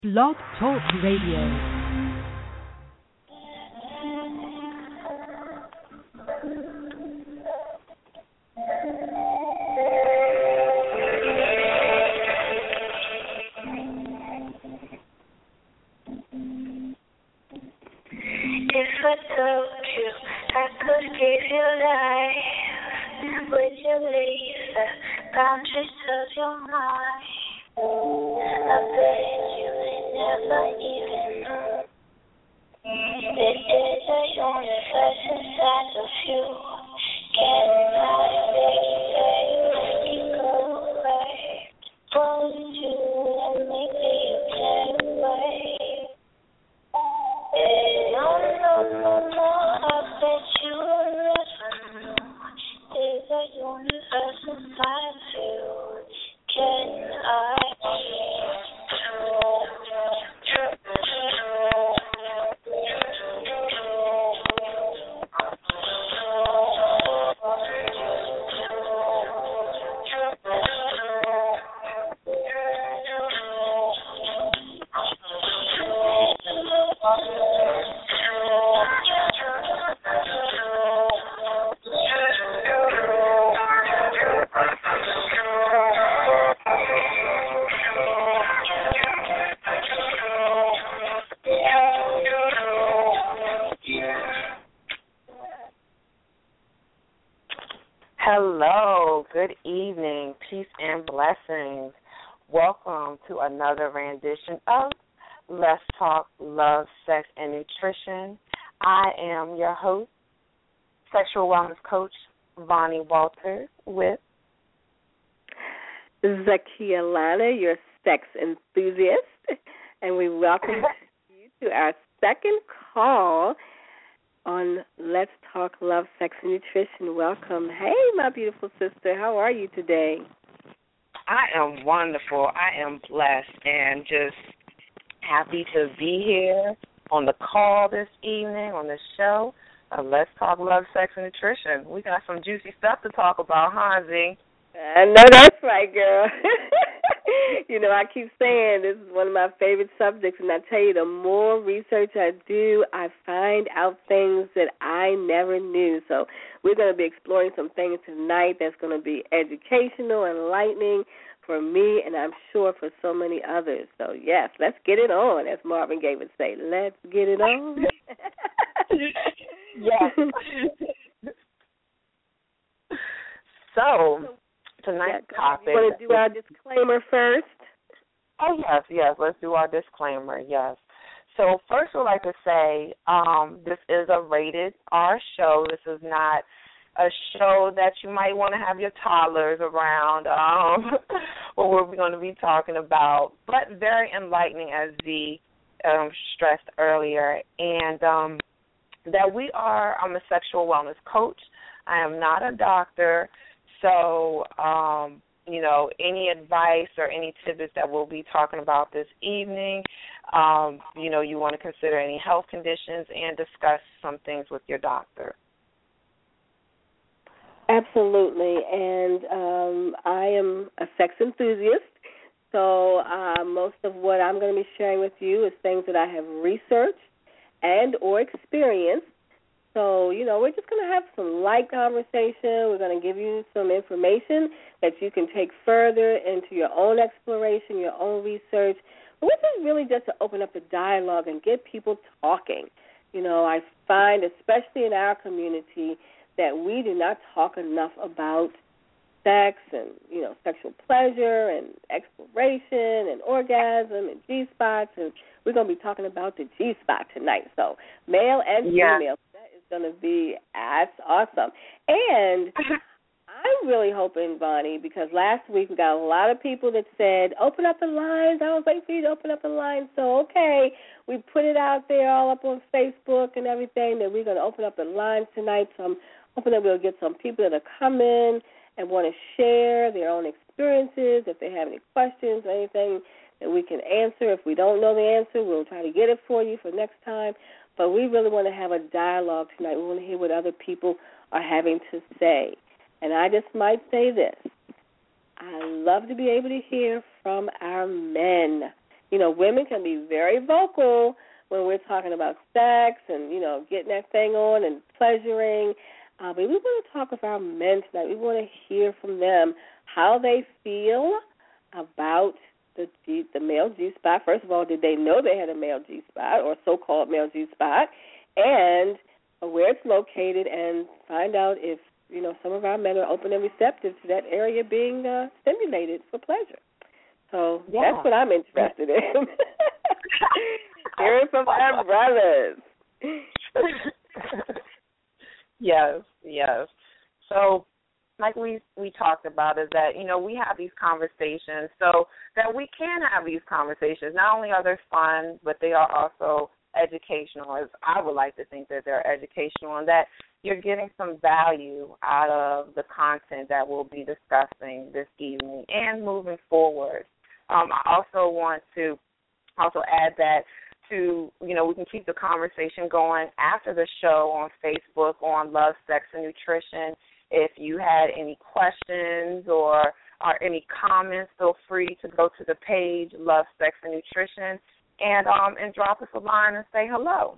Blog Talk Radio. If I told you I could give you life, would you leave the boundaries of your mind? I bet you never even knew that there's a universe inside of you. Can I beg you let me go away? Won't you let me be a getaway? No, I bet you never know. There's a universe inside of you. Can I Hello, good evening, peace and blessings. Welcome to another rendition of Let's Talk Love, Sex, and Nutrition. I am your host, sexual wellness coach, Vonnie Walters, with Zakia Lana, your sex enthusiast, and we welcome you to our second call on Let's Talk Love, Sex, and Nutrition. Welcome. Hey, my beautiful sister. How are you today? I am wonderful. I am blessed and just happy to be here on the call this evening on the show of Let's Talk Love, Sex, and Nutrition. We got some juicy stuff to talk about, huh, Z? I know that's right, girl. You know, I keep saying this is one of my favorite subjects, and I tell you, the more research I do, I find out things that I never knew. So we're going to be exploring some things tonight that's going to be educational, enlightening for me, and I'm sure for so many others. So, yes, let's get it on, as Marvin Gaye would say. Let's get it on. Yes. So tonight's topic. You want to do our disclaimer first? Oh, yes. Let's do our disclaimer, yes. So first we'd like to say this is a rated R show. This is not a show that you might want to have your toddlers around what we're going to be talking about, but very enlightening, as Z stressed earlier, and that I'm a sexual wellness coach. I am not a doctor. So, any advice or any tidbits that we'll be talking about this evening, you want to consider any health conditions and discuss some things with your doctor. Absolutely, and I am a sex enthusiast, so most of what I'm going to be sharing with you is things that I have researched and or experienced. So, we're just going to have some light conversation. We're going to give you some information that you can take further into your own exploration, your own research. But this is really just to open up the dialogue and get people talking. I find, especially in our community, that we do not talk enough about sex and, sexual pleasure and exploration and orgasm and G-spots. And we're going to be talking about the G-spot tonight. So male and female. Going to be awesome. And I'm really hoping, Vonnie, because last week we got a lot of people that said, open up the lines. I was waiting for you to open up the lines. So, okay, we put it out there all up on Facebook and everything that we're going to open up the lines tonight. So I'm hoping that we'll get some people that come in and want to share their own experiences, if they have any questions or anything that we can answer. If we don't know the answer, we'll try to get it for you for next time. But we really want to have a dialogue tonight. We want to hear what other people are having to say. And I just might say this. I love to be able to hear from our men. women can be very vocal when we're talking about sex and, getting that thing on and pleasuring. But we want to talk with our men tonight. We want to hear from them how they feel about the male G-spot. First of all, did they know they had a male G-spot or so-called male G-spot, and where it's located, and find out if, some of our men are open and receptive to that area being stimulated for pleasure. So that's what I'm interested in. Hearing from our brothers. Yes. So, like we talked about, is that, we have these conversations so that we can have these conversations. Not only are they fun, but they are also educational, as I would like to think that they're educational, and that you're getting some value out of the content that we'll be discussing this evening and moving forward. I also want to add that we can keep the conversation going after the show on Facebook on Love, Sex, and Nutrition. If you had any questions or any comments, feel free to go to the page, Love, Sex, and Nutrition, and drop us a line and say hello.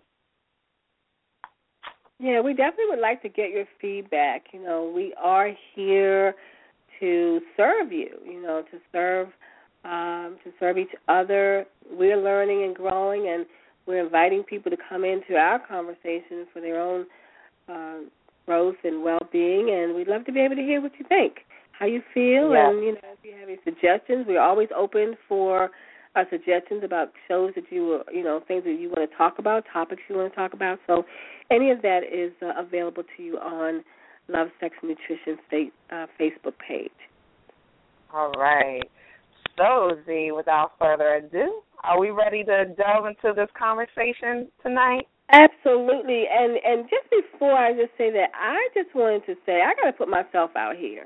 Yeah, we definitely would like to get your feedback. We are here to serve you, to serve each other. We're learning and growing, and we're inviting people to come into our conversation for their own growth and well-being, and we'd love to be able to hear what you think, how you feel, and, if you have any suggestions. We're always open for suggestions about shows that things that you want to talk about, topics you want to talk about. So any of that is available to you on Love, Sex, and Nutrition Facebook page. All right. So, Z, without further ado, are we ready to delve into this conversation tonight? Absolutely. And just before I just say that, I just wanted to say I got to put myself out here.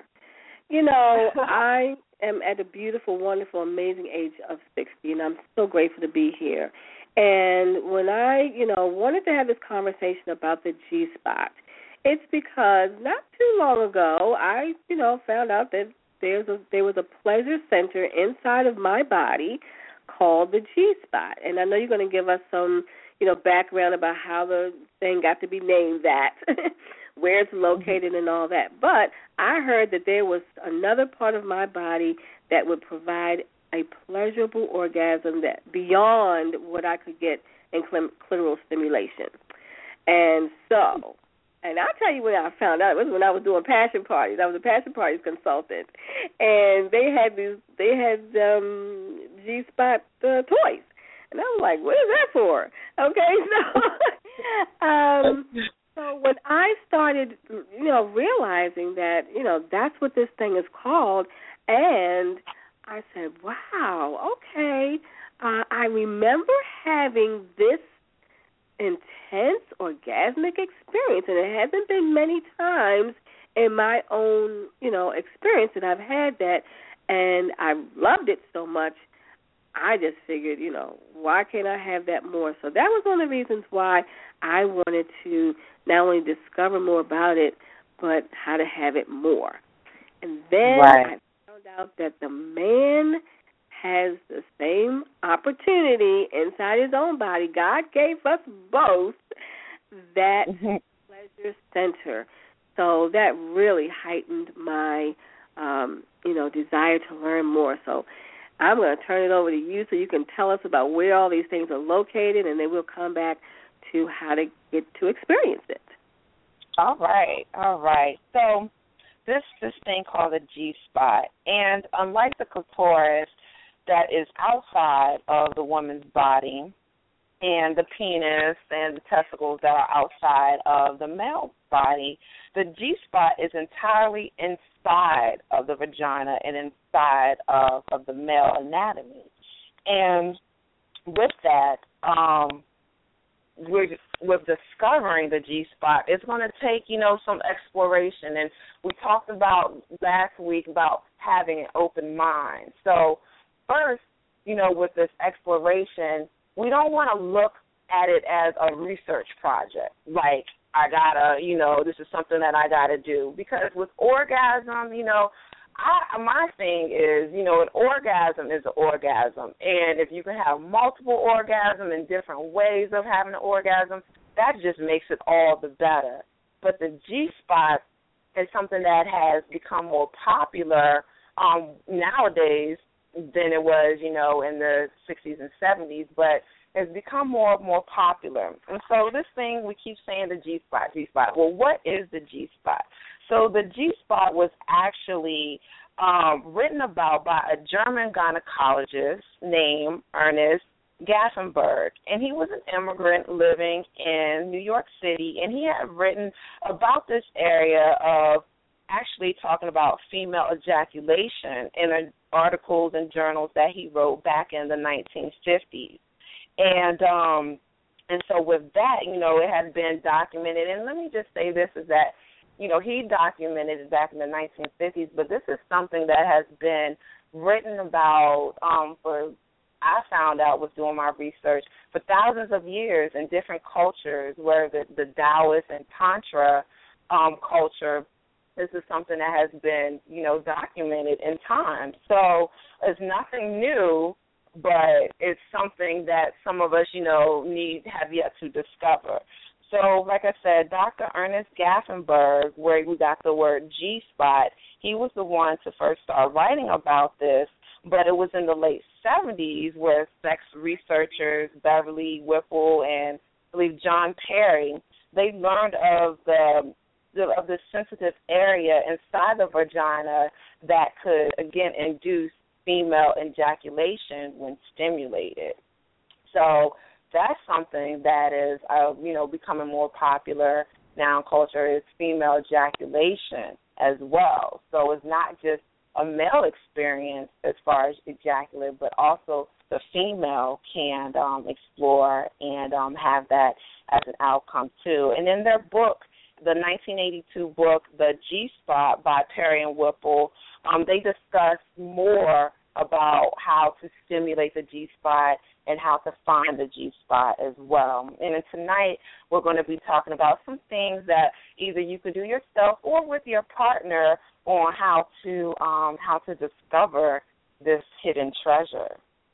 I am at a beautiful, wonderful, amazing age of 60, and I'm so grateful to be here. And when I, wanted to have this conversation about the G-spot, it's because not too long ago I, found out that there was a pleasure center inside of my body called the G-spot. And I know you're going to give us some, background about how the thing got to be named that, where it's located and all that. But I heard that there was another part of my body that would provide a pleasurable orgasm that beyond what I could get in clitoral stimulation. And so, and I'll tell you when I found out, it was when I was doing passion parties. I was a passion parties consultant, and they had G-spot toys. And I was like, what is that for? Okay, so when I started, realizing that, that's what this thing is called, and I said, wow, okay, I remember having this intense orgasmic experience, and it hasn't been many times in my own, experience that I've had that, and I loved it so much. I just figured, why can't I have that more? So that was one of the reasons why I wanted to not only discover more about it, but how to have it more. And then I found out that the man has the same opportunity inside his own body. God gave us both that pleasure center. So that really heightened my, desire to learn more. So I'm going to turn it over to you so you can tell us about where all these things are located, and then we'll come back to how to get to experience it. All right. So this thing called the G-spot, and unlike the clitoris that is outside of the woman's body and the penis and the testicles that are outside of the male body, the G-spot is entirely inside of the vagina and inside of the male anatomy. And with that, with discovering the G-spot, it's going to take, some exploration. And we talked about last week about having an open mind. So first, with this exploration, we don't want to look at it as a research project, like I got to, this is something that I got to do. Because with orgasm, my thing is, you know, an orgasm is an orgasm. And if you can have multiple orgasms and different ways of having an orgasm, that just makes it all the better. But the G-spot is something that has become more popular nowadays than it was, you know, in the 60s and 70s, but it's become more popular. And so this thing, we keep saying the G-spot. Well, what is the G-spot? So the G-spot was actually written about by a German gynecologist named Ernest Gaffenberg, and he was an immigrant living in New York City, and he had written about this area of actually talking about female ejaculation in articles and journals that he wrote back in the 1950s. And so with that, you know, it had been documented. And let me just say this is that, you know, he documented it back in the 1950s, but this is something that has been written about I found out was doing my research for thousands of years in different cultures where the Taoist and Tantra culture, this is something that has been, you know, documented in time. So it's nothing new, but it's something that some of us, you know, have yet to discover. So, like I said, Dr. Ernest Gaffenberg, where we got the word G-spot, he was the one to first start writing about this, but it was in the late 70s where sex researchers Beverly Whipple and I believe John Perry, they learned of the sensitive area inside the vagina that could, again, induce female ejaculation when stimulated. So that's something that is, you know, becoming more popular now in culture is female ejaculation as well. So it's not just a male experience as far as ejaculate, but also the female can explore and have that as an outcome too. And in their book, the 1982 book, The G-Spot by Perry and Whipple, they discuss more about how to stimulate the G-spot and how to find the G-spot as well. And then tonight we're going to be talking about some things that either you could do yourself or with your partner on how to discover this hidden treasure.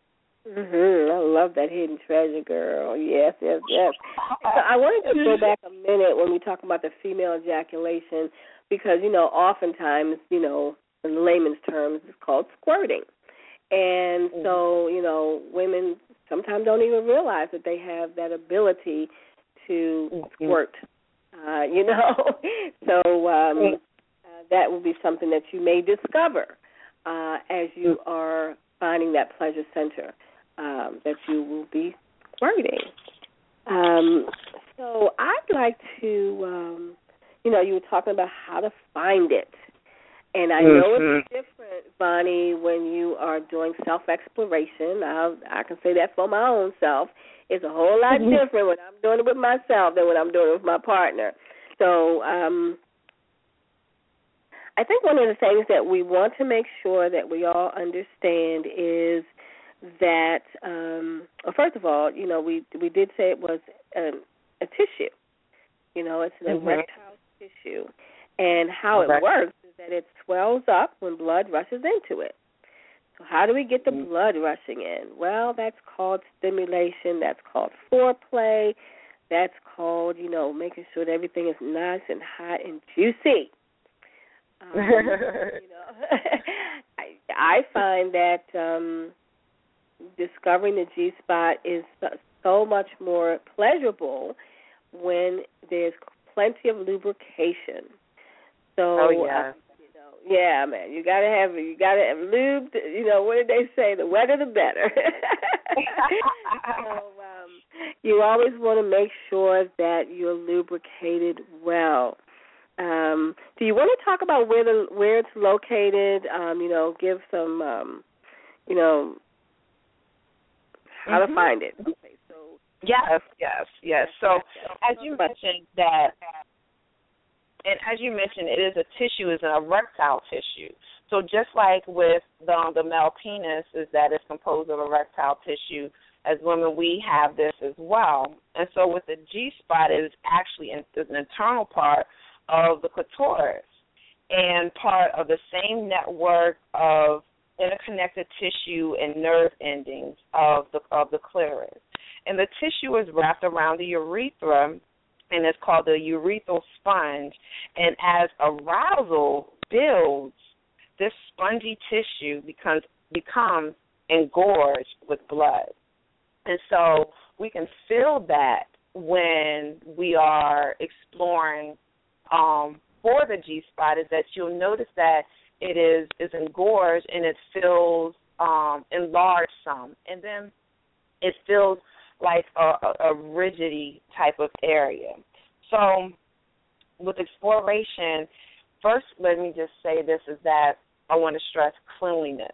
I love that hidden treasure, girl. Yes. So I wanted to go back a minute when we talk about the female ejaculation because, you know, oftentimes, you know, in layman's terms, it's called squirting. And so, you know, women sometimes don't even realize that they have that ability to squirt, you know. So that will be something that you may discover as you are finding that pleasure center, that you will be squirting. So I'd like to, you know, you were talking about how to find it. And I know it's different, Bonnie, when you are doing self-exploration. I can say that for my own self. It's a whole lot different when I'm doing it with myself than when I'm doing it with my partner. So I think one of the things that we want to make sure that we all understand is that, well, first of all, you know, we did say it was a tissue. You know, it's an erectile tissue. And how it works is that it swells up when blood rushes into it. So how do we get the blood rushing in? Well, that's called stimulation. That's called foreplay. That's called, you know, making sure that everything is nice and hot and juicy. You know, I find that discovering the G-spot is so much more pleasurable when there's plenty of lubrication. So, you know, yeah, man, you gotta have lubed. You know, what did they say? The wetter, the better. So, you always want to make sure that you're lubricated well. Do you want to talk about where it's located? You know, give some, you know, how to find it. Okay, so yes. So, as you mentioned that. And as you mentioned, it is a tissue, is an erectile tissue. So just like with the male penis is that it's composed of erectile tissue, as women we have this as well. And so with the G-spot, it is actually an internal part of the clitoris. and part of the same network of interconnected tissue and nerve endings of the clitoris. And the tissue is wrapped around the urethra, and it's called the urethral sponge. And as arousal builds, this spongy tissue becomes engorged with blood. And so we can feel that when we are exploring for the G-spot, is that you'll notice that it is engorged and it feels enlarged some. And then it feels like a rigidity type of area. So with exploration, first let me just say this, is that I want to stress cleanliness.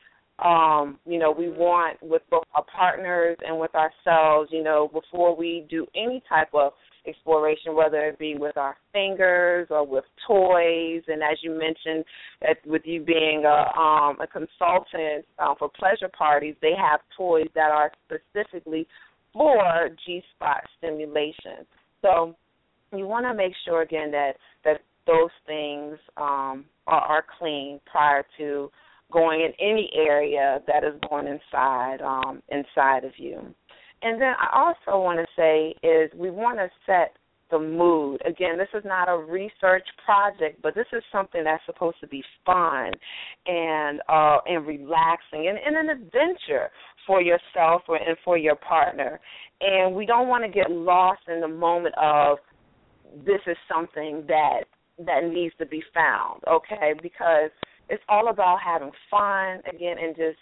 We want, with both our partners and with ourselves, before we do any type of exploration, whether it be with our fingers or with toys, and as you mentioned, that with you being a consultant for pleasure parties, they have toys that are specifically for G-spot stimulation. So you want to make sure, again, that those things are clean prior to going in any area that is going inside of you. And then I also want to say is we want to set the mood. Again, this is not a research project, but this is something that's supposed to be fun and relaxing and an adventure for yourself and for your partner. And we don't want to get lost in the moment of this is something that needs to be found, okay? Because it's all about having fun, again, and just,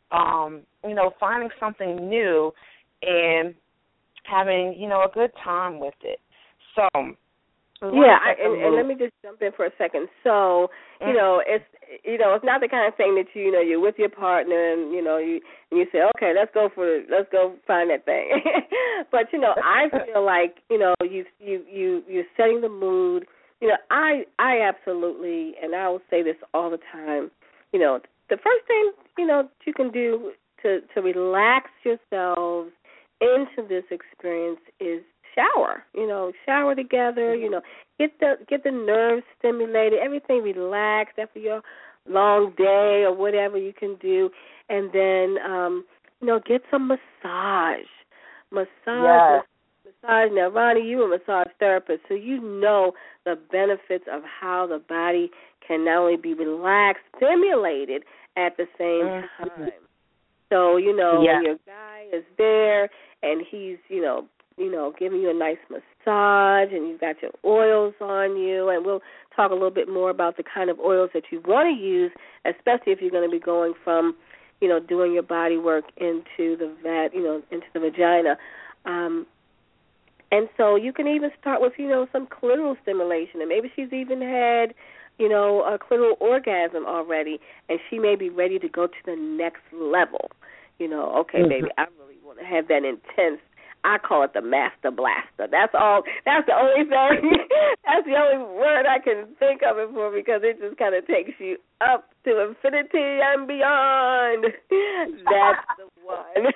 finding something new and having, a good time with it. So, and let me just jump in for a second. So, it's not the kind of thing that you're with your partner and you say, okay, let's go find that thing. But I feel like you're setting the mood. I absolutely, and I will say this all the time. The first thing you can do to relax yourselves into this experience is shower. Shower together. Get the nerves stimulated, everything relaxed after your long day or whatever you can do, and then get some massage. Yes. Massage. Now, Ronnie, you're a massage therapist, so you know the benefits of how the body can not only be relaxed, stimulated at the same time. So, when your guy is there and he's, giving you a nice massage and you've got your oils on you, and we'll talk a little bit more about the kind of oils that you want to use, especially if you're going to be going from, doing your body work into the into the vagina. And so you can even start with, some clitoral stimulation. And maybe she's even had, a clitoral orgasm already, and she may be ready to go to the next level. Okay, baby, I really want to have that intense, I call it the master blaster. That's all. That's the only thing. That's the only word I can think of it for, because it just kind of takes you up to infinity and beyond. That's the one.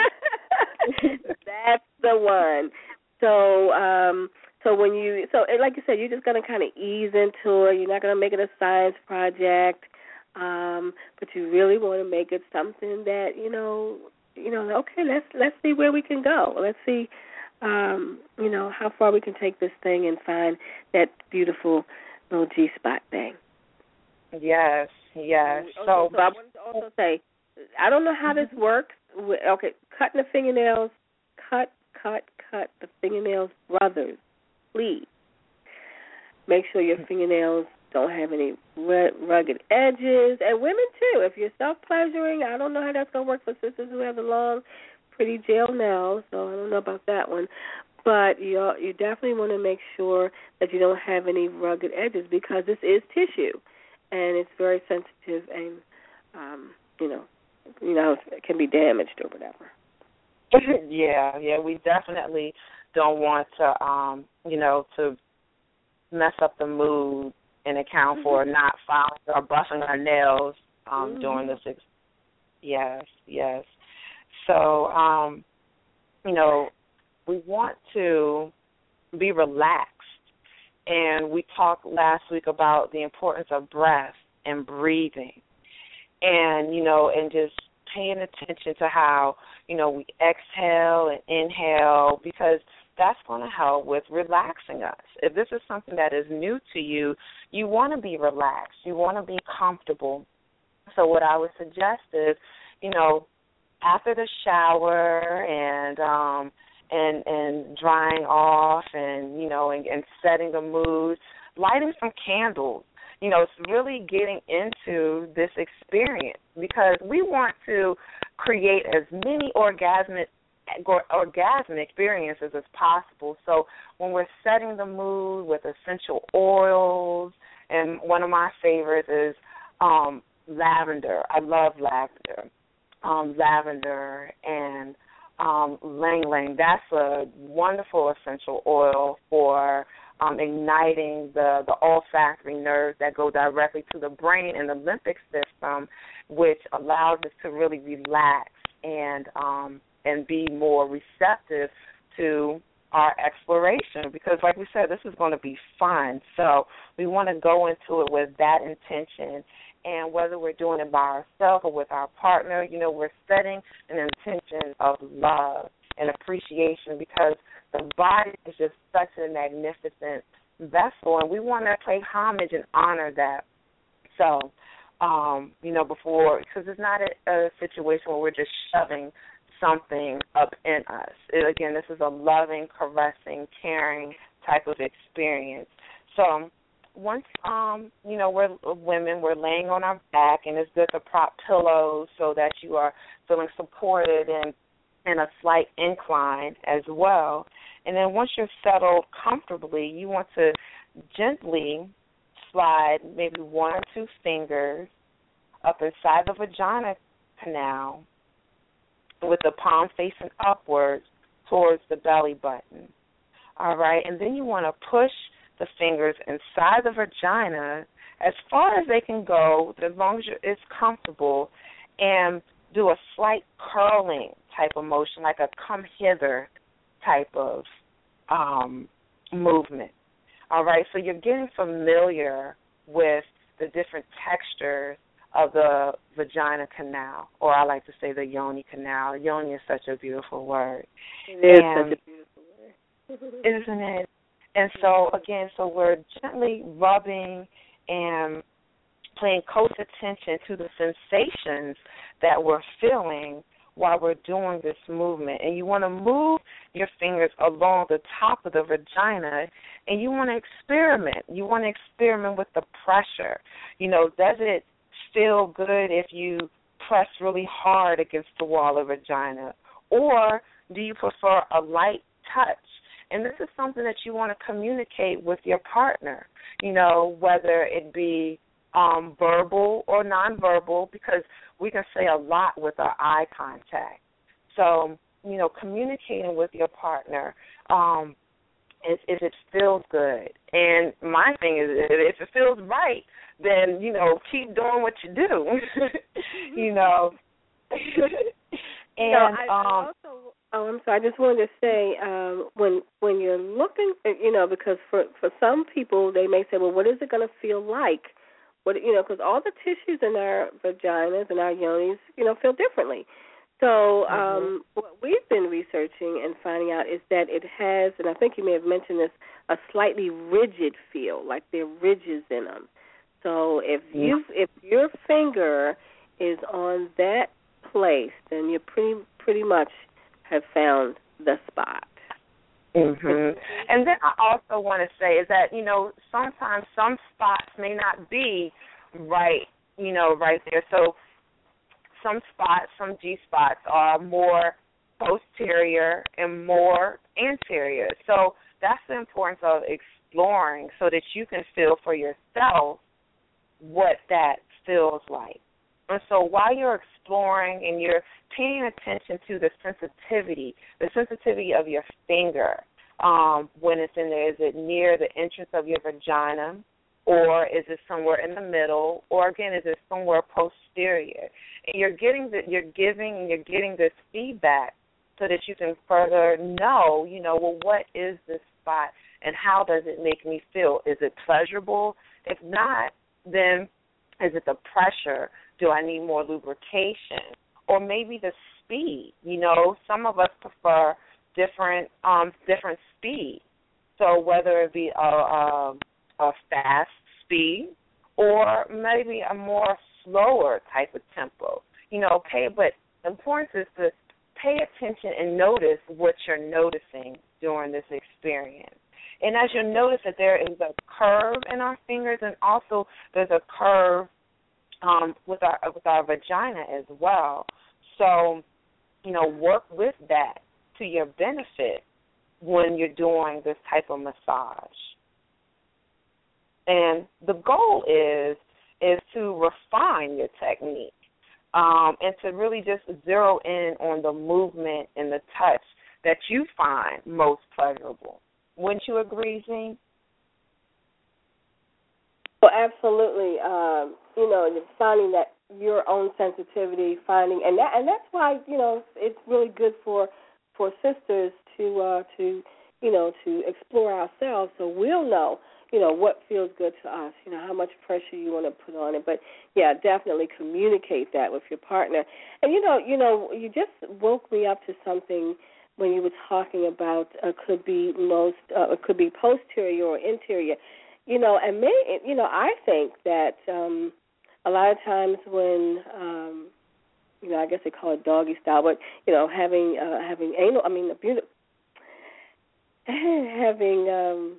That's the one. So like you said, you're just going to kind of ease into it. You're not going to make it a science project, but you really want to make it something that okay, let's see where we can go. Let's see, how far we can take this thing and find that beautiful little G-spot thing. Yes. So I wanted to also say, I don't know how this works. Okay, cutting the fingernails, cut the fingernails, brothers, please. Make sure your fingernails don't have any rugged edges. And women, too. If you're self-pleasuring, I don't know how that's going to work for sisters who have the long, pretty gel nails, so I don't know about that one. But you definitely want to make sure that you don't have any rugged edges, because this is tissue, and it's very sensitive and, it can be damaged or whatever. Yeah, we definitely don't want to, to mess up the mood and account for not filing or busting our nails during this. Yes. So, we want to be relaxed And we talked last week about the importance of breath and breathing and, and just paying attention to how, we exhale and inhale, because that's going to help with relaxing us. If this is something that is new to you, you want to be relaxed. You want to be comfortable. So what I would suggest is, after the shower and drying off and, and setting the mood, lighting some candles. It's really getting into this experience, because we want to create as many orgasmic experiences as possible. So when we're setting the mood with essential oils, and one of my favorites is lavender. I love lavender. Lavender and Lang Lang. That's a wonderful essential oil for igniting the olfactory nerves that go directly to the brain and the limbic system, which allows us to really relax and be more receptive to our exploration, because like we said, this is going to be fun. So we want to go into it with that intention. And whether we're doing it by ourselves or with our partner, we're setting an intention of love and appreciation, because the body is just such a magnificent vessel, and we want to pay homage and honor that. So, before, because it's not a situation where we're just shoving something up in us. Again, this is a loving, caressing, caring type of experience. So once, we're women, we're laying on our back, and it's good to prop pillows so that you are feeling supported and in a slight incline as well. And then once you're settled comfortably, you want to gently slide maybe 1 or 2 fingers up inside the vagina canal with the palm facing upwards towards the belly button. All right, and then you want to push the fingers inside the vagina as far as they can go, as long as it's comfortable, and do a slight curling type of motion, like a come hither type of movement. All right, so you're getting familiar with the different textures of the vagina canal, or I like to say the yoni canal. Yoni is such a beautiful word. It is such a beautiful word. Isn't it? And so, again, we're gently rubbing and paying close attention to the sensations that we're feeling while we're doing this movement. And you want to move your fingers along the top of the vagina, and you want to experiment. You want to experiment with the pressure. Does it feel good if you press really hard against the wall of the vagina? Or do you prefer a light touch? And this is something that you want to communicate with your partner, whether it be verbal or nonverbal, because we can say a lot with our eye contact. So, communicating with your partner, if it feels good. And my thing is, if it feels right, then, keep doing what you do, And I'm sorry. I just wanted to say, when you're looking, because for some people they may say, well, what is it going to feel like? Because all the tissues in our vaginas and our yonis, feel differently. So what we've been researching and finding out is that it has, and I think you may have mentioned this, a slightly rigid feel, like there are ridges in them. So if your finger is on that place, then you pretty much have found the spot. Mm-hmm. And then I also want to say is that, sometimes some spots may not be right, right there. So some spots, some G-spots are more posterior and more anterior. So that's the importance of exploring so that you can feel for yourself what that feels like. And so while you're exploring and you're paying attention to the sensitivity of your finger, when it's in there, is it near the entrance of your vagina, or is it somewhere in the middle, or again, is it somewhere posterior? And you're giving this feedback so that you can further know, well, what is this spot and how does it make me feel? Is it pleasurable? If not, then is it the pressure? Do I need more lubrication? Or maybe the speed. You know, some of us prefer different speed. So whether it be a fast speed or maybe a more slower type of tempo. You know, but the importance is to pay attention and notice what you're noticing during this experience. And as you'll notice that there is a curve in our fingers, and also there's a curve with our vagina as well. So, you know, work with that to your benefit when you're doing this type of massage. And the goal is to refine your technique and to really just zero in on the movement and the touch that you find most pleasurable. Wouldn't you agree, Zine? Well, absolutely. You know, finding that your own sensitivity, and that's why, you know, it's really good for sisters to you know, to explore ourselves, so we'll know, you know, what feels good to us, you know, how much pressure you want to put on it. But yeah, definitely communicate that with your partner. And you know, you just woke me up to something when you were talking about it could be posterior or interior. You know, and you know, I think that a lot of times when you know, I guess they call it doggy style, but you know, having anal, having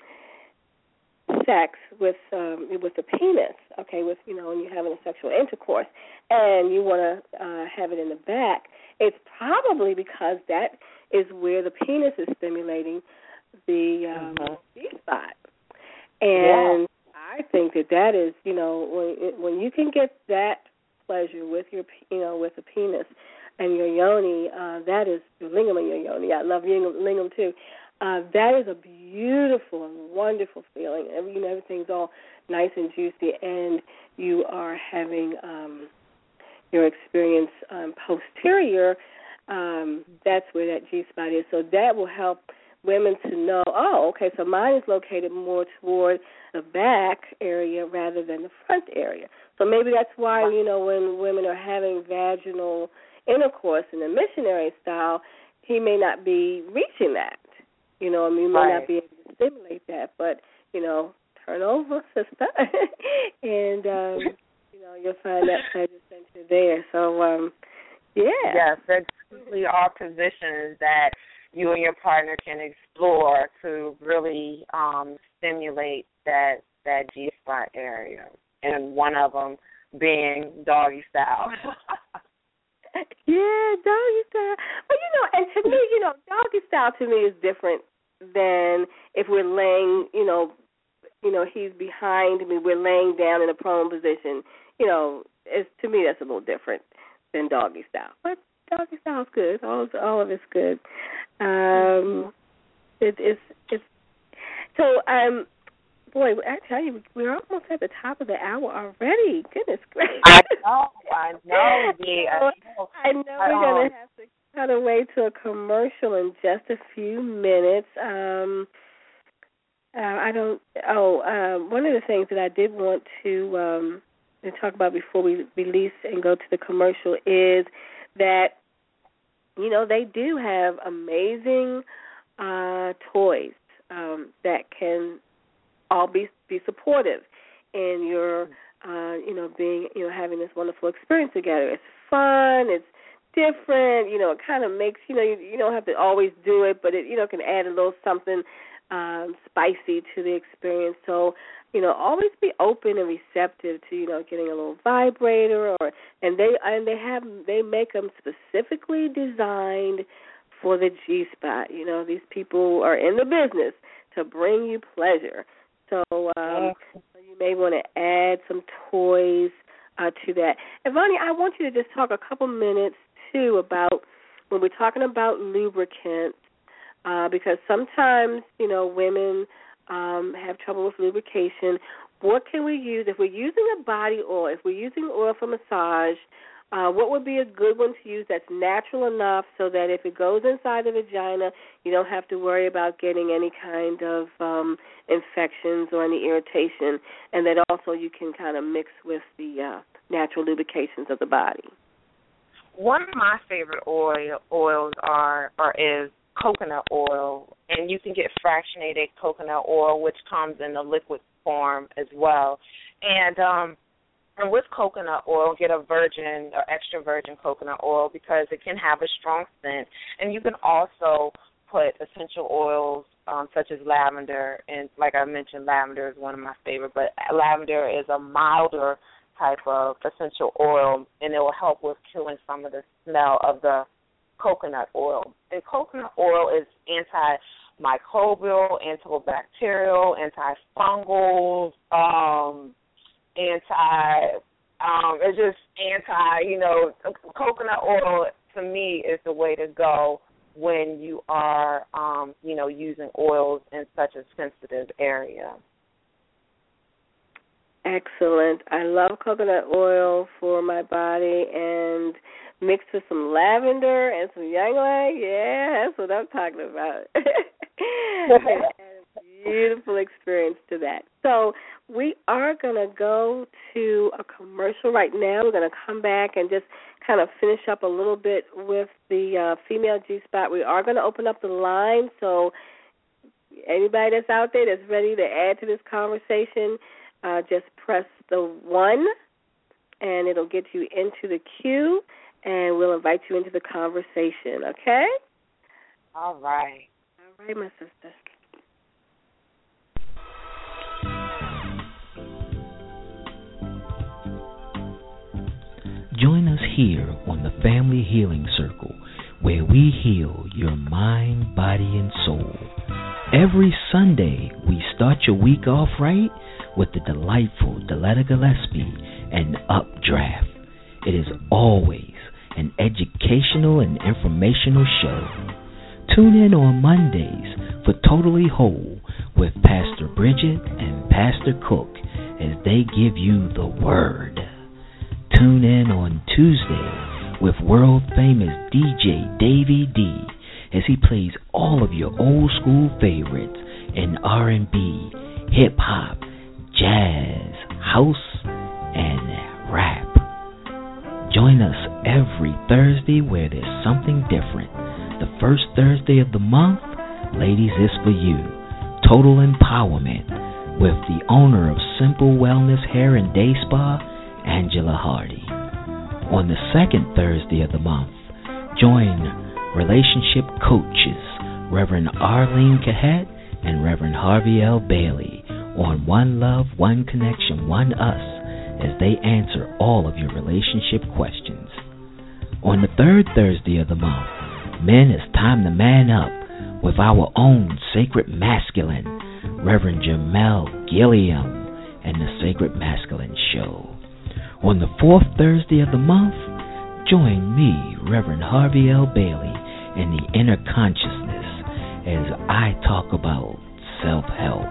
sex with the penis, okay, with, you know, when you're having a sexual intercourse, and you want to have it in the back, it's probably because that is where the penis is stimulating the G-spot. And I think that is, you know, when you can get that pleasure with your, you know, with the penis and your yoni, that is your lingam and your yoni. I love lingam too. That is a beautiful and wonderful feeling. You know, everything's all nice and juicy, and you are having your experience posterior. That's where that G-spot is. So that will help women to know, oh, okay, so mine is located more toward the back area rather than the front area. So maybe that's why, you know, when women are having vaginal intercourse in the missionary style, he may not be reaching that. You know, I mean, may not be able to stimulate that, but, you know, turn over, sister, and, you know, you'll find that pleasure center there. So, yeah. Yes, that's really all positions that you and your partner can explore to really stimulate that G-spot area, and one of them being doggy style. Yeah, doggy style. Well, you know, and to me, you know, doggy style to me is different than if we're laying, you know, he's behind me, we're laying down in a prone position. You know, to me that's a little different than doggy style. But doggy style is good. All of it's good. It's so. Boy, I tell you, we're almost at the top of the hour already. Goodness gracious! I know. Yeah, I know we're gonna have to cut away to a commercial in just a few minutes. One of the things that I did want to talk about before we release and go to the commercial is that, you know, they do have amazing toys that can all be supportive in your, you know, being, you know, having this wonderful experience together. It's fun. It's different. You know, it kind of makes, you know, you don't have to always do it, but it, you know, can add a little something spicy to the experience. So, you know, always be open and receptive to, you know, getting a little vibrator, and they make them specifically designed for the G-spot. You know, these people are in the business to bring you pleasure. So you may want to add some toys to that. And Vonnie, I want you to just talk a couple minutes too about when we're talking about lubricants, because sometimes, you know, women have trouble with lubrication. What can we use if we're using a body oil? If we're using oil for massage, what would be a good one to use that's natural enough so that if it goes inside the vagina, you don't have to worry about getting any kind of infections or any irritation, and that also you can kind of mix with the natural lubrications of the body? One of my favorite oils is coconut oil, and you can get fractionated coconut oil, which comes in the liquid form as well. And with coconut oil, get a virgin or extra virgin coconut oil because it can have a strong scent. And you can also put essential oils such as lavender. And like I mentioned, lavender is one of my favorite, but lavender is a milder type of essential oil, and it will help with killing some of the smell of the coconut oil. And coconut oil is antimicrobial, antibacterial, antifungal, it's just coconut oil to me is the way to go when you are, using oils in such a sensitive area. Excellent. I love coconut oil for my body, and mixed with some lavender and some ylang-ylang. Yeah, that's what I'm talking about. Beautiful experience to that. So we are going to go to a commercial right now. We're going to come back and just kind of finish up a little bit with the female G-spot. We are going to open up the line, so anybody that's out there that's ready to add to this conversation, just press the 1, and it'll get you into the queue, and we'll invite you into the conversation, okay? All right. All right, my sister. Join us here on the Family Healing Circle, where we heal your mind, body, and soul. Every Sunday, we start your week off right with the delightful Deletta Gillespie and Updraft. It is always an educational and informational show. Tune in on Mondays for Totally Whole with Pastor Bridget and Pastor Cook as they give you the Word. Tune in on Tuesday with world-famous DJ Davey D as he plays all of your old-school favorites in R&B, hip-hop, jazz, house, and rap. Join us every Thursday where there's something different. The first Thursday of the month, ladies, is for you. Total empowerment with the owner of Simple Wellness Hair and Day Spa, Angela Hardy. On the second Thursday of the month, join relationship coaches Reverend Arlene Cahet and Reverend Harvey L. Bailey on One Love, One Connection, One Us as they answer all of your relationship questions. On the third Thursday of the month, men, it's time to man up with our own Sacred Masculine, Reverend Jamel Gilliam and the Sacred Masculine Show. On the fourth Thursday of the month, join me, Reverend Harvey L. Bailey, in the Inner Consciousness as I talk about self-help.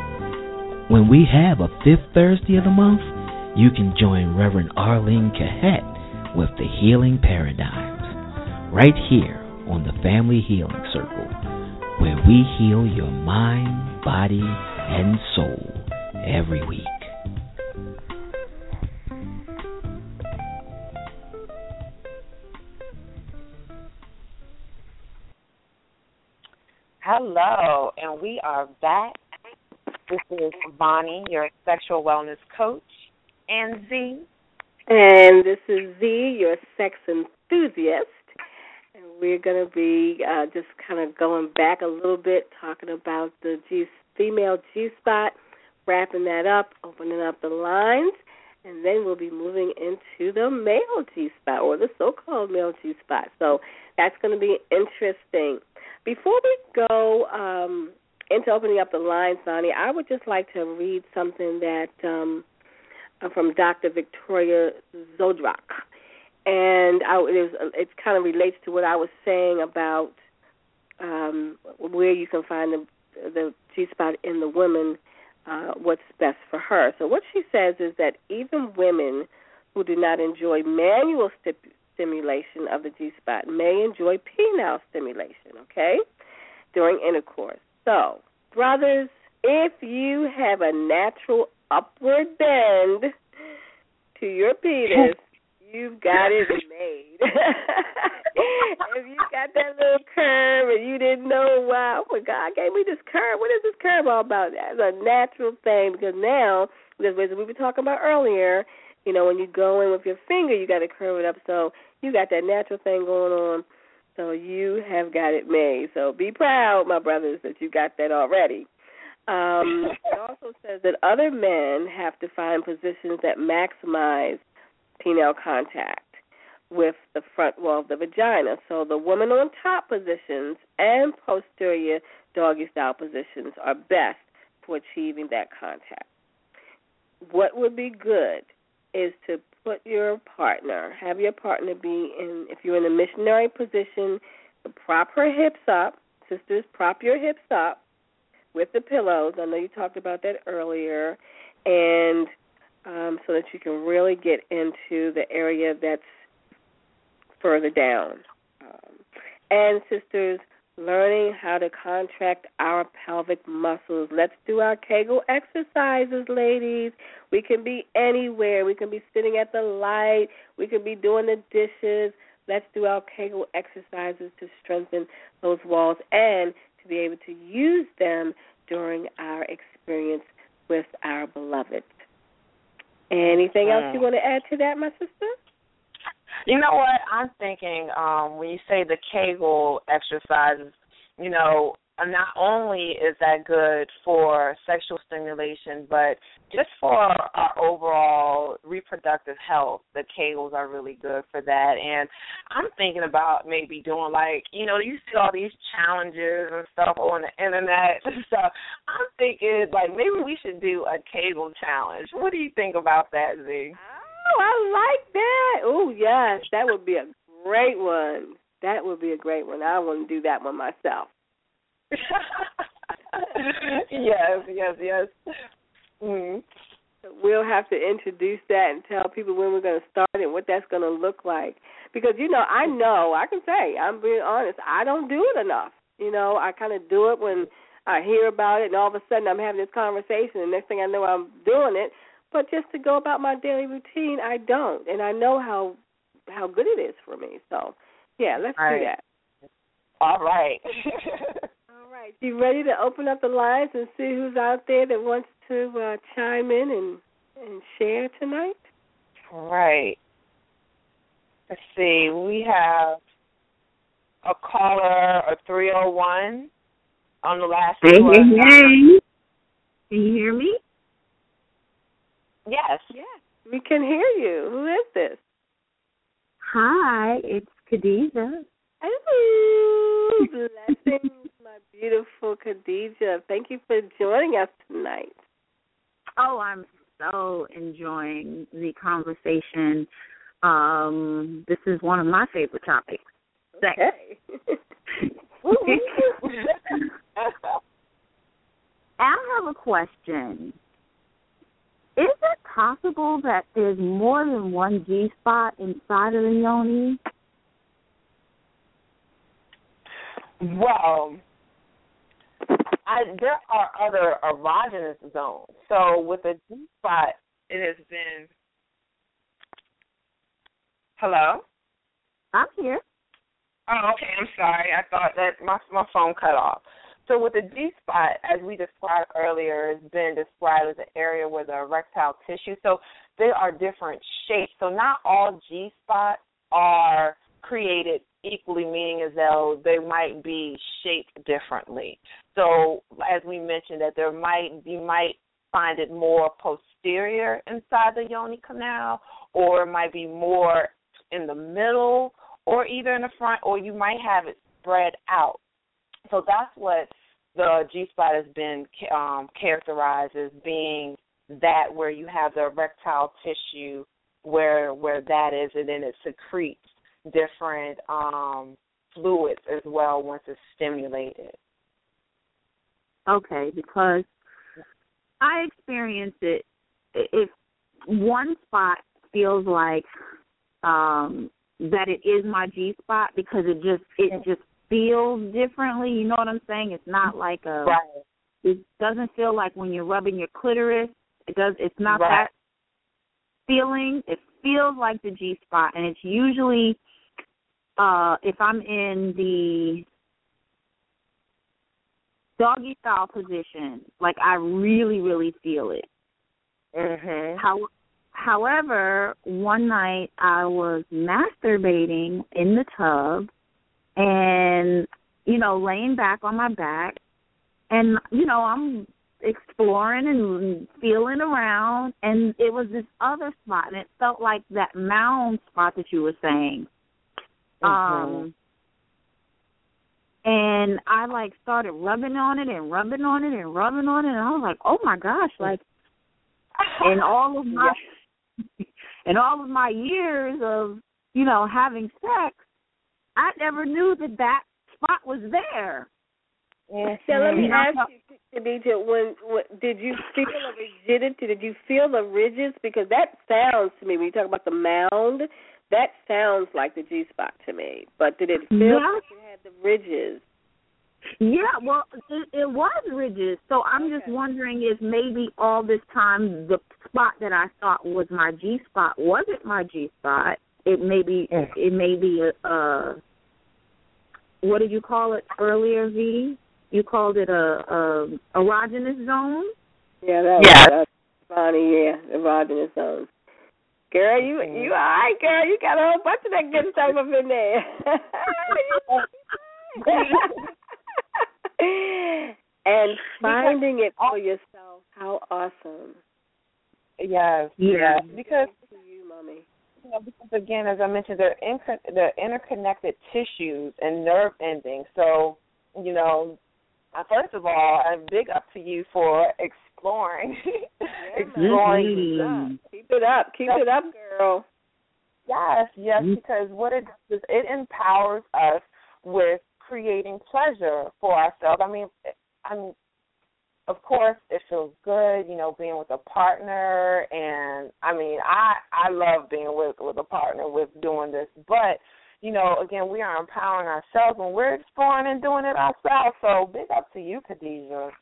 When we have a fifth Thursday of the month, you can join Reverend Arlene Cahet with the Healing Paradigms, right here on the Family Healing Circle, where we heal your mind, body, and soul every week. Hello, and we are back. This is Bonnie, your sexual wellness coach, and Z. And this is Z, your sex enthusiast. And we're going to be just kind of going back a little bit, talking about the female G-spot, wrapping that up, opening up the lines, and then we'll be moving into the male G-spot, or the so-called male G-spot. So that's going to be interesting. Before we go into opening up the lines, Bonnie, I would just like to read something that from Dr. Victoria Zodrak. And it kind of relates to what I was saying about where you can find the G-spot in the woman, what's best for her. So what she says is that even women who do not enjoy manual stimulation of the G-spot may enjoy penile stimulation, okay, during intercourse. So, brothers, if you have a natural upward bend to your penis, you've got it made. If you got that little curve and you didn't know why, oh, my God gave me this curve. What is this curve all about? That's a natural thing because now, as we were talking about earlier, you know, when you go in with your finger, you got to curve it up. So you got that natural thing going on. So you have got it made. So be proud, my brothers, that you got that already. It also says that other men have to find positions that maximize penile contact with the front wall of the vagina. So the woman on top positions and posterior doggy style positions are best for achieving that contact. What would be good is to put your partner, have your partner be in, if you're in a missionary position, prop her hips up. Sisters, prop your hips up with the pillows. I know you talked about that earlier. And so that you can really get into the area that's further down. And sisters, learning how to contract our pelvic muscles. Let's do our Kegel exercises, ladies. We can be anywhere. We can be sitting at the light. We can be doing the dishes. Let's do our Kegel exercises to strengthen those walls and to be able to use them during our experience with our beloved. Anything else you want to add to that, my sister? You know what? I'm thinking when you say the Kegel exercises, you know, not only is that good for sexual stimulation, but just for our overall reproductive health, the Kegels are really good for that. And I'm thinking about maybe doing, like, you know, you see all these challenges and stuff on the internet and stuff. I'm thinking, like, maybe we should do a Kegel challenge. What do you think about that, Z? Oh, I like that. Oh, yes, that would be a great one. That would be a great one. I want to do that one myself. Yes. Mm. We'll have to introduce that and tell people when we're going to start and what that's going to look like. Because, you know, I can say, I'm being honest, I don't do it enough. You know, I kind of do it when I hear about it, and all of a sudden I'm having this conversation, and next thing I know I'm doing it. But just to go about my daily routine, I don't. And I know how good it is for me. So, yeah, let's do that. All right. All right. You ready to open up the lines and see who's out there that wants to chime in and share tonight? All right. Let's see. We have a caller, a 301 on the last Hey. Can you hear me? Yes. Yes, we can hear you. Who is this? Hi, it's Khadijah. Oh, blessings, my beautiful Khadijah. Thank you for joining us tonight. Oh, I'm so enjoying the conversation. This is one of my favorite topics. Okay. I have a question. Is it possible that there's more than one G-spot inside of the yoni? Well, there are other erogenous zones. So with a G-spot, it has been... Hello? I'm here. Oh, okay. I'm sorry. I thought that my phone cut off. So with the G-spot, as we described earlier, has been described as an area where the erectile tissue. So there are different shapes. So not all G-spots are created equally, meaning as though they might be shaped differently. So as we mentioned, that you might find it more posterior inside the yoni canal, or it might be more in the middle, or either in the front, or you might have it spread out. So that's what the G-spot has been characterized as being, that where you have the erectile tissue where that is, and then it secretes different fluids as well once it's stimulated. Okay, because I experienced it. If one spot feels like that it is my G spot because it just feels differently. You know what I'm saying? It's not like it doesn't feel like when you're rubbing your clitoris. It's not that feeling. It feels like the G spot, and it's usually if I'm in the doggy style position, like I really, really feel it. Mhm. However, one night I was masturbating in the tub and, laying back on my back, and, I'm exploring and feeling around, and it was this other spot, and it felt like that mound spot that you were saying. Mm-hmm. And I, started rubbing on it and rubbing on it and rubbing on it, and I was like, oh, my gosh, in all of my years of, having sex, I never knew that spot was there. So let me ask you, Khadijah, when did you feel a rigidity? Did you feel the ridges? Because that sounds to me, when you talk about the mound, that sounds like the G spot to me. But did it feel like it had the ridges? Yeah, well, it was ridges. So I'm just wondering if maybe all this time the spot that I thought was my G spot wasn't my G spot. It may be what did you call it earlier, V? You called it a erogenous zone? Yeah, that's funny, erogenous zone. Girl, you all right, girl? You got a whole bunch of that good stuff up in there. And finding it for yourself, how awesome. Yes. Because to you, Mommy. Because again, as I mentioned, they're interconnected tissues and nerve endings. So, first of all, a big up to you for exploring. Exploring. Keep it up, girl. Yes, because what it does is it empowers us with creating pleasure for ourselves. I mean, of course, it feels good, being with a partner, and I love being with a partner with doing this. But again, we are empowering ourselves when we're exploring and doing it ourselves. So big up to you, Khadijah.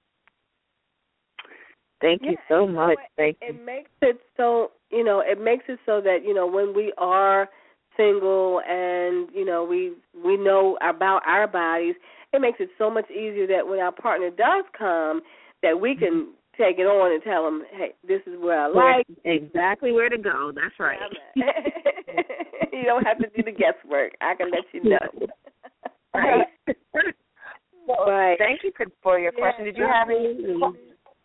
Thank you so much. Thank you. It makes it so, that, when we are single and, we know about our bodies, it makes it so much easier that when our partner does come, that we can take it on and tell them, hey, this is where I like. Exactly where to go. That's right. You don't have to do the guesswork. I can let you know. Right. Right. Thank you for your question. Did you have any questions?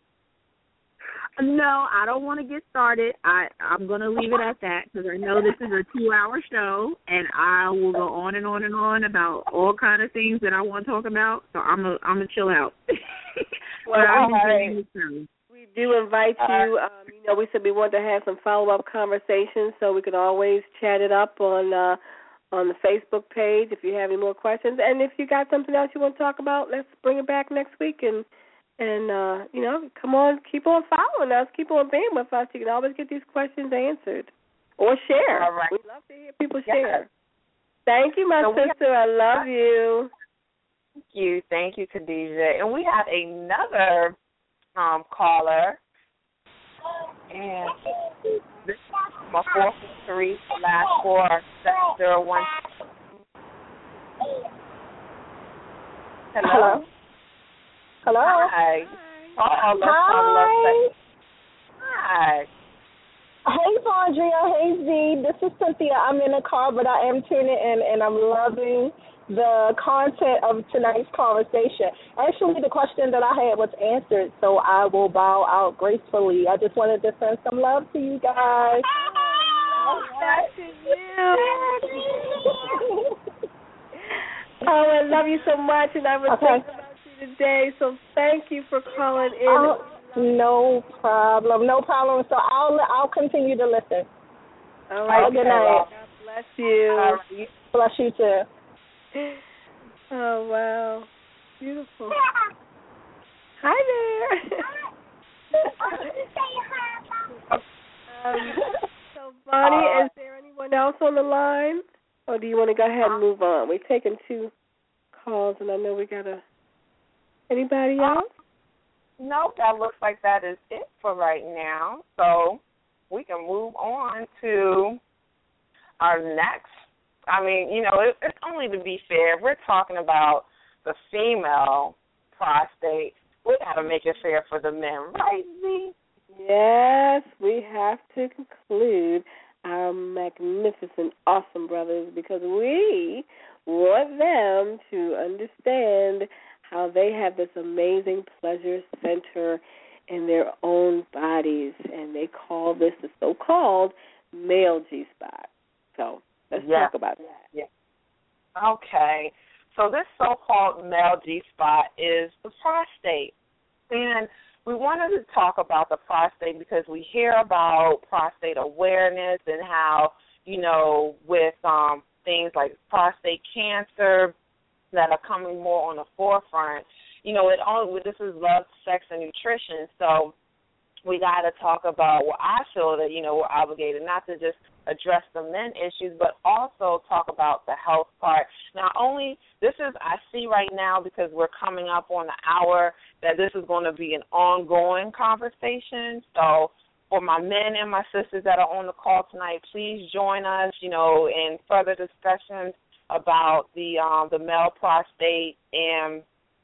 No, I don't want to get started. I'm going to leave it at that because I know this is a 2-hour show, and I will go on and on and on about all kind of things that I want to talk about. So I'm gonna chill out. Well, we do invite you. We said we want to have some follow-up conversations, so we can always chat it up on the Facebook page if you have any more questions. And if you got something else you want to talk about, let's bring it back next week and come on, keep on following us, keep on being with us. You can always get these questions answered or share. All right. We'd love to hear people share. Thank you, my sister. I love you. Thank you, Khadijah. And we have another caller. And this is my 443, last 4701. Hello. Hello. Hi. Hi. Hey, Andrea. Hey, Z. This is Cynthia. I'm in a car, but I am tuning in, and I'm loving the content of tonight's conversation. Actually, the question that I had was answered, so I will bow out gracefully. I just wanted to send some love to you guys. To you. I love you so much, and I was thinking about you today, so thank you for calling in. No problem. So I'll continue to listen. All right. Good night. God bless you. Bless you too. Oh, wow. Beautiful. Hi there. So, Bonnie, else on the line, or do you want to go ahead and move on? We're taking 2 calls, and I know we got anybody else? No, that looks like that is it for right now. So we can move on to our next. I mean, it's only to be fair. If we're talking about the female prostate, we got to make it fair for the men, right, Z? Yes, we have to conclude our magnificent, awesome brothers, because we want them to understand how they have this amazing pleasure center in their own bodies, and they call this the so-called male G-spot. So let's talk about that. Yeah. Okay. So this so-called male G-spot is the prostate. And we wanted to talk about the prostate because we hear about prostate awareness and how, with things like prostate cancer that are coming more on the forefront, this is love, sex, and nutrition. So we got to talk about what I feel that, we're obligated not to just address the men issues, but also talk about the health part. Not only, I see right now, because we're coming up on the hour, that this is going to be an ongoing conversation. So for my men and my sisters that are on the call tonight, please join us, in further discussions about the male prostate and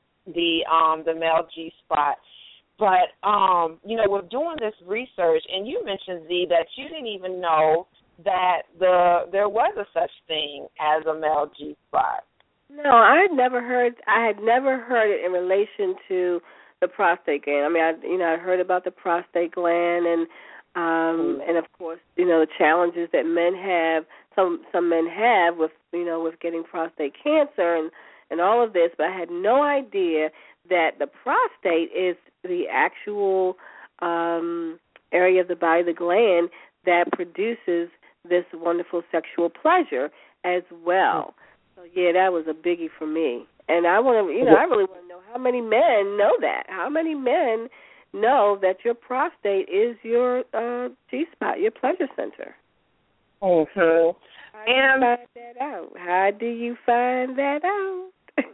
the male G-spot. But, we're doing this research, and you mentioned, Z, that you didn't even know that there was a such thing as a male G-spot. No, I had never heard it in relation to the prostate gland. I mean, I heard about the prostate gland and of course, the challenges that men have, some men have with getting prostate cancer and all of this, but I had no idea that the prostate is the actual area of the body, the gland, that produces this wonderful sexual pleasure as well. So, that was a biggie for me. And I want to, I really want to know how many men know that. How many men know that your prostate is your G-spot, your pleasure center? Mm-hmm. How do you find that out?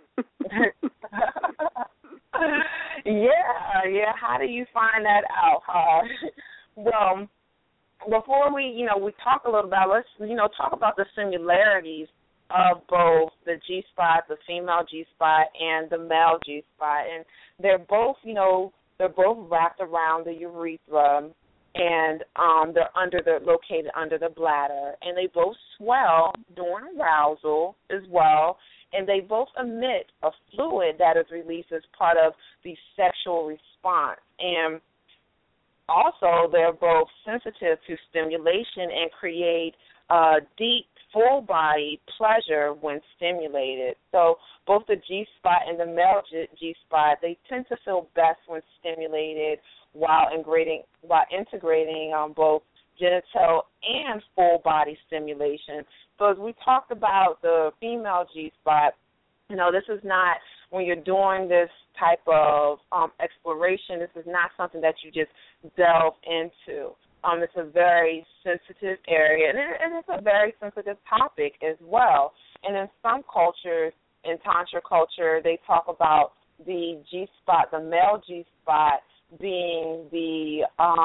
Yeah. How do you find that out? Well, before we talk a little about, let's, talk about the similarities of both the G-spot, the female G-spot, and the male G-spot. And they're both wrapped around the urethra, and they're located under the bladder. And they both swell during arousal as well. And they both emit a fluid that is released as part of the sexual response. And also, they're both sensitive to stimulation and create deep, full-body pleasure when stimulated. So both the G-spot and the male G-spot, they tend to feel best when stimulated while integrating both genital and full-body stimulation. So as we talked about the female G-spot, this is not, when you're doing this type of exploration, this is not something that you just delve into. It's a very sensitive area, and it's a very sensitive topic as well. And in some cultures, in Tantra culture, they talk about the G-spot, the male G-spot, being the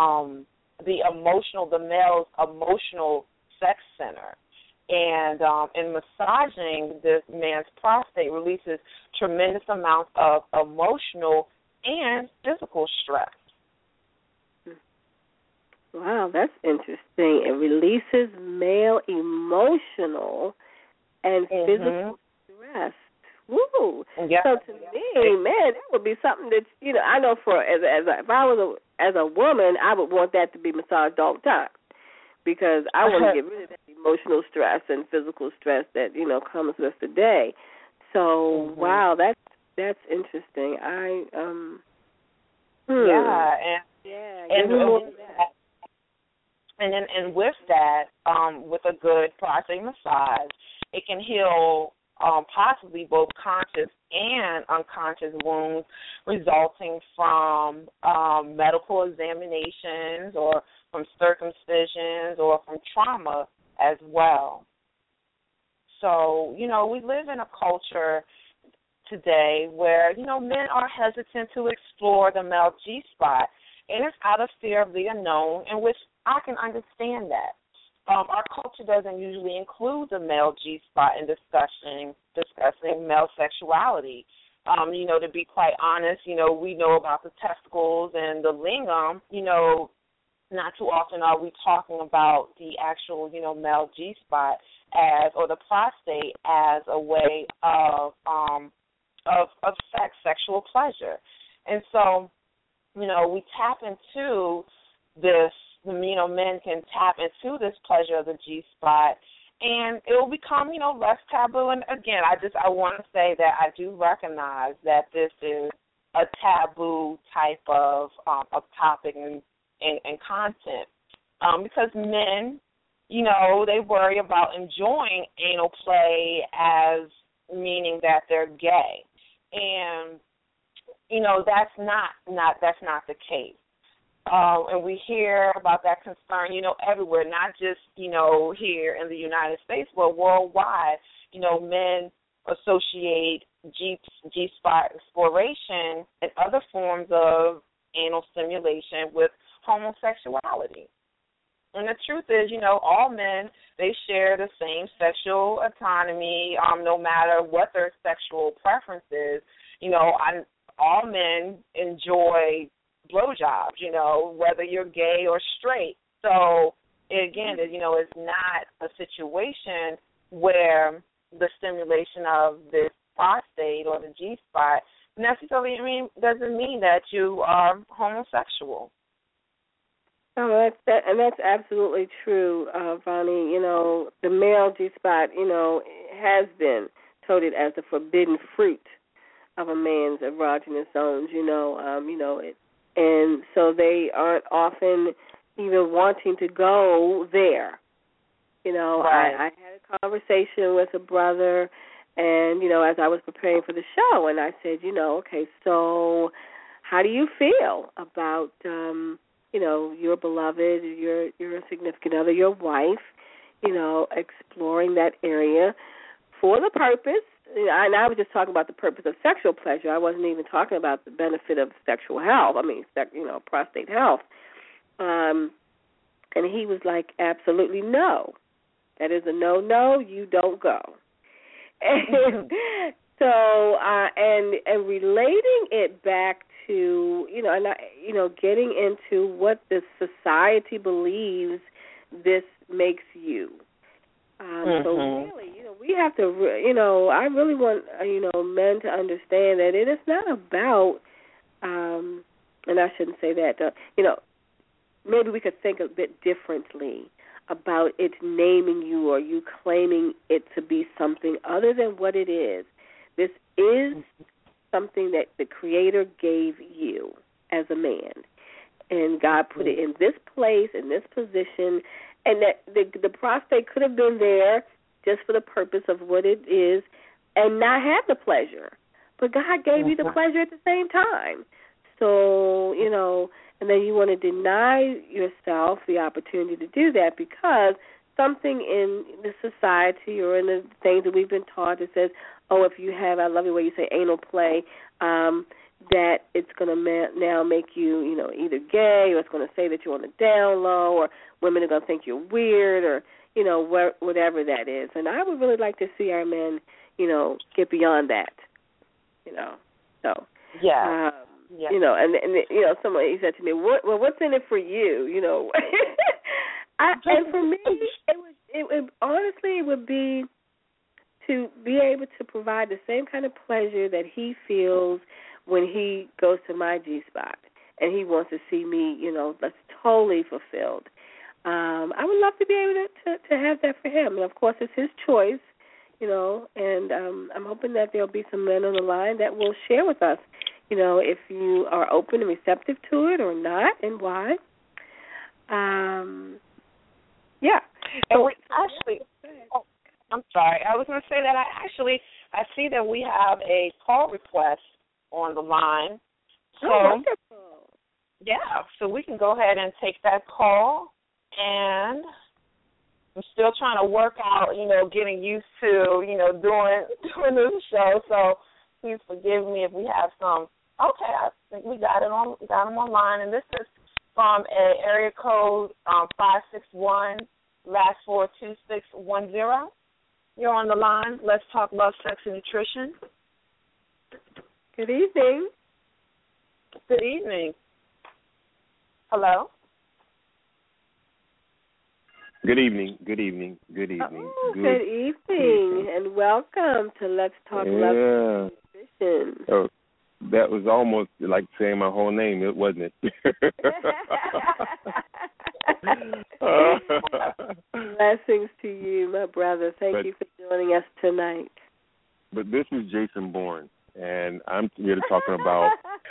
male's emotional sex center. And in massaging this man's prostate releases tremendous amounts of emotional and physical stress. Wow, that's interesting. It releases male emotional and physical stress. Woo! Yeah. So to me, man, that would be something that I know if I was as a woman, I would want that to be massaged all the time, because I want to get rid of that emotional stress and physical stress that comes with the day. So wow, that's interesting. And with that, with a good prostate massage, it can heal possibly both conscious and unconscious wounds resulting from medical examinations or from circumcisions or from trauma as well. So, we live in a culture today where, men are hesitant to explore the male G-spot, and it's out of fear of the unknown, in which I can understand that. Our culture doesn't usually include the male G-spot in discussing male sexuality. To be quite honest, we know about the testicles and the lingam, not too often are we talking about the actual, male G-spot or the prostate as a way of sexual pleasure. And so, we tap into this, men can tap into this pleasure of the G-spot, and it will become, less taboo. And again, I want to say that I do recognize that this is a taboo type of topic and content, because men, they worry about enjoying anal play as meaning that they're gay, and that's not the case. And we hear about that concern, everywhere, not just, here in the United States, but worldwide. Men associate G-spot exploration and other forms of anal stimulation with homosexuality. And the truth is, all men, they share the same sexual autonomy, no matter what their sexual preference is. All men enjoy blowjobs, whether you're gay or straight. So, again, it's not a situation where the stimulation of this prostate or the G-spot necessarily doesn't mean that you are homosexual. Oh, that's absolutely true, Vonnie. The male G-spot, has been touted as the forbidden fruit of a man's erogenous zones. And so they aren't often even wanting to go there. Right. I had a conversation with a brother, and, as I was preparing for the show, and I said, okay, so how do you feel about, your beloved, your significant other, your wife, exploring that area for the purpose? And I was just talking about the purpose of sexual pleasure. I wasn't even talking about the benefit of sexual health. Prostate health. And he was like, absolutely no. That is a no, you don't go. And so, and relating it back to, getting into what the society believes this makes you. So really, we have to, I really want, men to understand that it is not about, and I shouldn't say that, maybe we could think a bit differently about it naming you or you claiming it to be something other than what it is. This is something that the Creator gave you as a man. And God put it in this place, in this position, and that the prostate could have been there just for the purpose of what it is and not have the pleasure. But God gave you the pleasure at the same time. So, and then you want to deny yourself the opportunity to do that because something in the society or in the things that we've been taught that says, oh, if you have, I love the way you say anal play, that it's going to now make you, either gay or it's going to say that you're on the down low or women are going to think you're weird or, whatever that is. And I would really like to see our men, get beyond that, So, yeah. And someone, he said to me, what's in it for you, and for me, it would be to be able to provide the same kind of pleasure that he feels when he goes to my G-spot and he wants to see me, that's totally fulfilled. I would love to be able to have that for him. And, of course, it's his choice, and I'm hoping that there'll be some men on the line that will share with us, if you are open and receptive to it or not and why. Yeah. And we actually, I'm sorry, I was going to say that I see that we have a call request on the line. So, wonderful. Yeah, so we can go ahead and take that call. And I'm still trying to work out, getting used to, doing this show. So please forgive me if we have some. Okay, I think we got them online, and this is from area code 561, last 42610. You're on the line. Let's talk love, sex, and nutrition. Good evening. Good evening. Hello. Good evening. Good evening. Oh, good evening, and welcome to Let's Talk Love and Nutrition. Oh, that was almost like saying my whole name, wasn't it? Blessings to you, my brother. Thank you for joining us tonight. But this is Jason Bourne, and I'm here to talk about.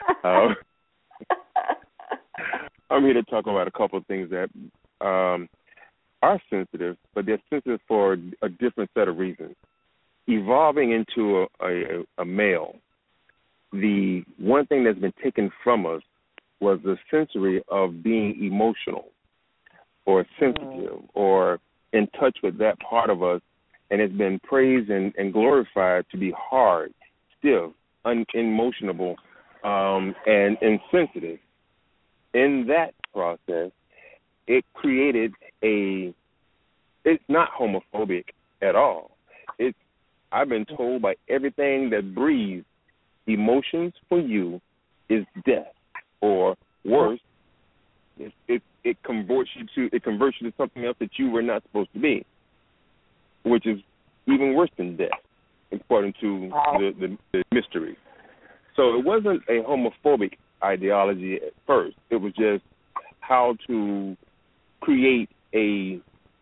I'm here to talk about a couple of things that are sensitive, but they're sensitive for a different set of reasons. Evolving into a male, the one thing that's been taken from us was the sensory of being emotional or sensitive or in touch with that part of us, and it's been praised and glorified to be hard, stiff, unemotional, and insensitive. In that process, it created it's not homophobic at all. I've been told by everything that breathes, emotions for you is death, or worse, it converts you to something else that you were not supposed to be, which is even worse than death, according to the mystery. So it wasn't a homophobic ideology at first. It was just how to create a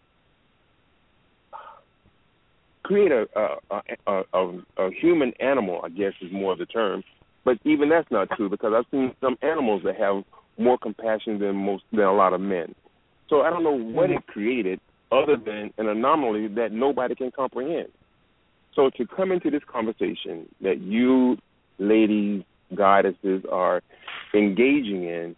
human animal, I guess is more of the term. But even that's not true, because I've seen some animals that have more compassion than a lot of men. So I don't know what it created other than an anomaly that nobody can comprehend. So to come into this conversation that you ladies, goddesses, are engaging in,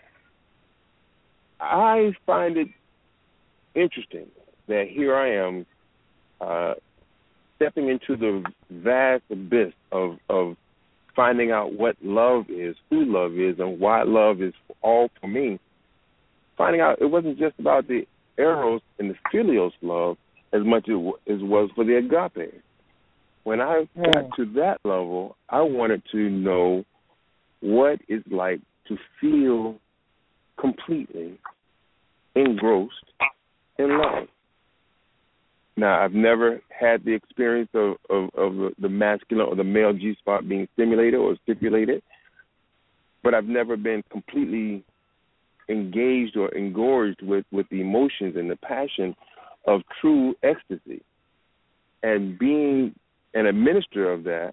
I find it interesting that here I am stepping into the vast abyss of finding out what love is, who love is, and why love is all for me. Finding out it wasn't just about the eros and the philios love as much as it was for the agape. When I got to that level, I wanted to know what it's like to feel completely engrossed in love. Now, I've never had the experience of the masculine or the male G-spot being stimulated or stipulated, but I've never been completely engaged or engorged with the emotions and the passion of true ecstasy. And being an administrator of that,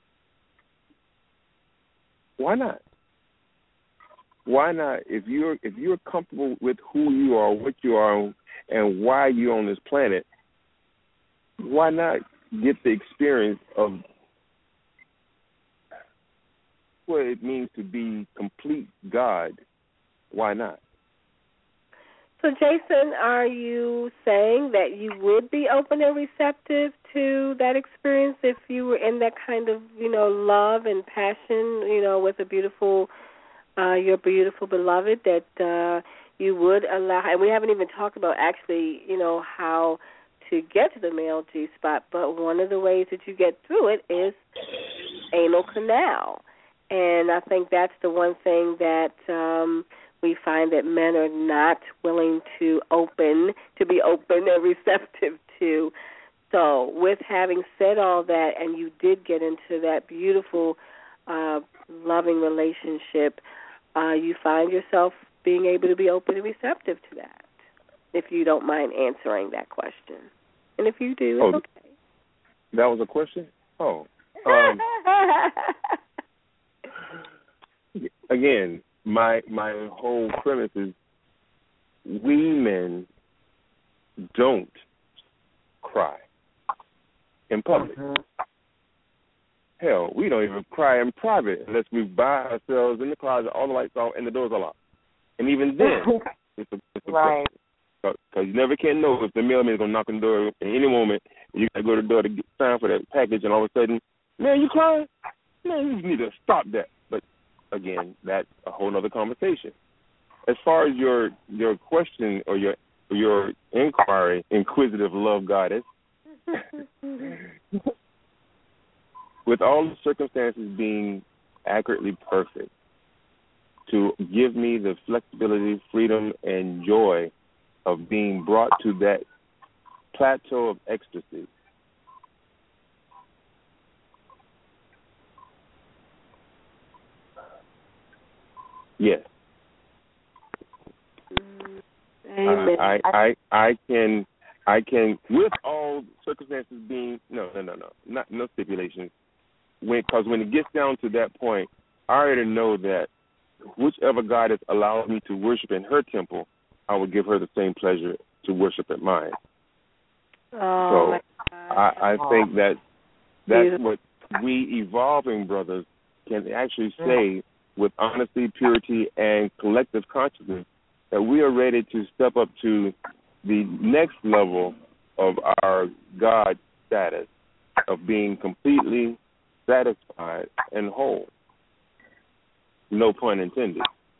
why not? Why not? If you're comfortable with who you are, what you are, and why you're on this planet, why not get the experience of what it means to be complete God? Why not? So, Jason, are you saying that you would be open and receptive to that experience if you were in that kind of, love and passion, with your beautiful beloved, that you would allow? And we haven't even talked about actually, how to get to the male G-spot, but one of the ways that you get through it is anal canal. And I think that's the one thing that we find that men are not willing to be open and receptive to. So with having said all that, and you did get into that beautiful, loving relationship, you find yourself being able to be open and receptive to that, if you don't mind answering that question. And if you do, it's okay. That was a question? Oh. Again, my whole premise is we men don't cry in public. Hell, we don't even cry in private unless we're by ourselves in the closet, all the lights off, and the doors are locked. And even then, it's a right. Because you never can know if the mailman is going to knock on the door at any moment, and you got to go to the door to get time for that package, and all of a sudden, man, you crying? Man, you need to stop that. But, again, that's a whole other conversation. As far as your question or your inquiry, inquisitive love goddess, with all the circumstances being accurately perfect, to give me the flexibility, freedom, and joy of being brought to that plateau of ecstasy. Yes. Amen. I can, with all circumstances being no stipulations. Because when it gets down to that point, I already know that whichever goddess allows me to worship in her temple, I will give her the same pleasure to worship at mine. Oh, so I think that's what we evolving brothers can actually say with honesty, purity, and collective consciousness, that we are ready to step up to the next level of our God status, of being completely satisfied and whole. No pun intended.